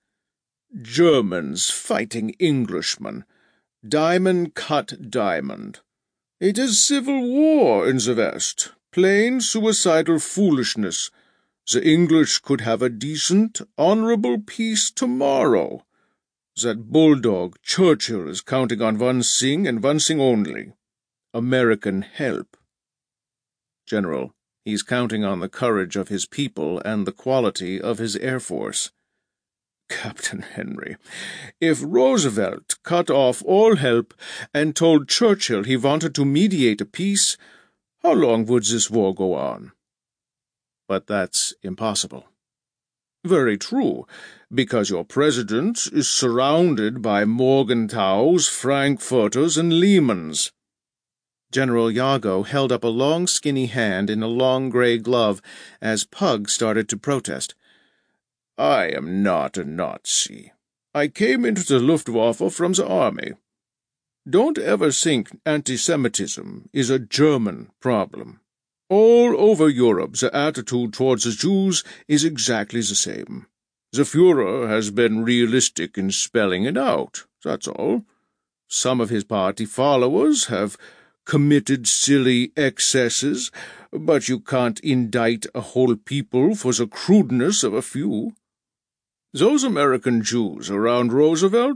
"Germans fighting Englishmen. Diamond cut diamond. It is civil war in the West. Plain suicidal foolishness. The English could have a decent, honourable peace tomorrow. That bulldog Churchill is counting on one thing and one thing only. American help." "General, he's counting on the courage of his people and the quality of his Air Force." "Captain Henry, if Roosevelt cut off all help and told Churchill he wanted to mediate a peace, how long would this war go on?" "But that's impossible." "Very true, because your president is surrounded by Morgenthau's, Frankfurters, and Lehmans." General Iago held up a long, skinny hand in a long grey glove as Pug started to protest. "I am not a Nazi. I came into the Luftwaffe from the army. Don't ever think anti-Semitism is a German problem. All over Europe the attitude towards the Jews is exactly the same. The Führer has been realistic in spelling it out, that's all. Some of his party followers have committed silly excesses, but you can't indict a whole people for the crudeness of a few. Those American Jews around Roosevelt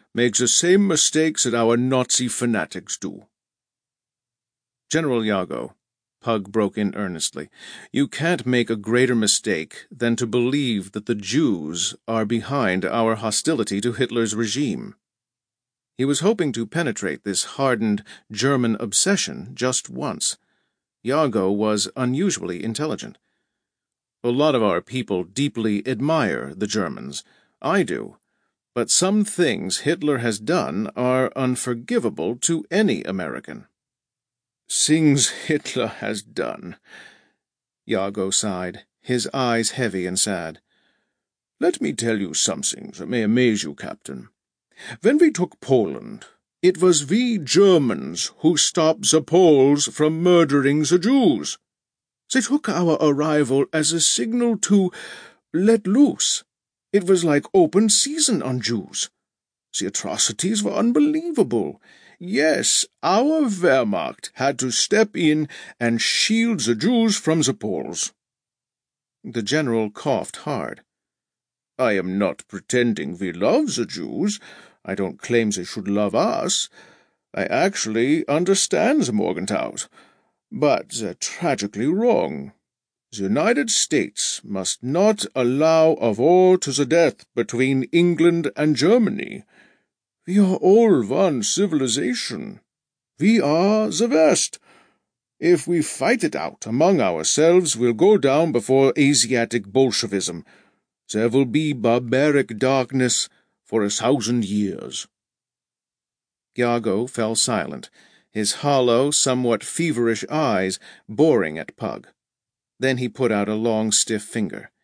makes the same mistakes that our Nazi fanatics do." "General Iago," Pug broke in earnestly, "you can't make a greater mistake than to believe that the Jews are behind our hostility to Hitler's regime." He was hoping to penetrate this hardened German obsession just once. Iago was unusually intelligent. "A lot of our people deeply admire the Germans. I do. But some things Hitler has done are unforgivable to any American." "Things Hitler has done," Iago sighed, his eyes heavy and sad. "Let me tell you something that may amaze you, Captain. When we took Poland, it was we Germans who stopped the Poles from murdering the Jews. They took our arrival as a signal to let loose. It was like open season on Jews. The atrocities were unbelievable. Yes, our Wehrmacht had to step in and shield the Jews from the Poles." The general coughed hard. "I am not pretending we love the Jews. I don't claim they should love us. I actually understand the Morgenthau's. But they're tragically wrong. The United States must not allow a war to the death between England and Germany. We are all one civilization. We are the West. If we fight it out among ourselves, we'll go down before Asiatic Bolshevism. There will be barbaric darkness for a thousand years." Iago fell silent, his hollow, somewhat feverish eyes boring at Pug. Then he put out a long, stiff finger.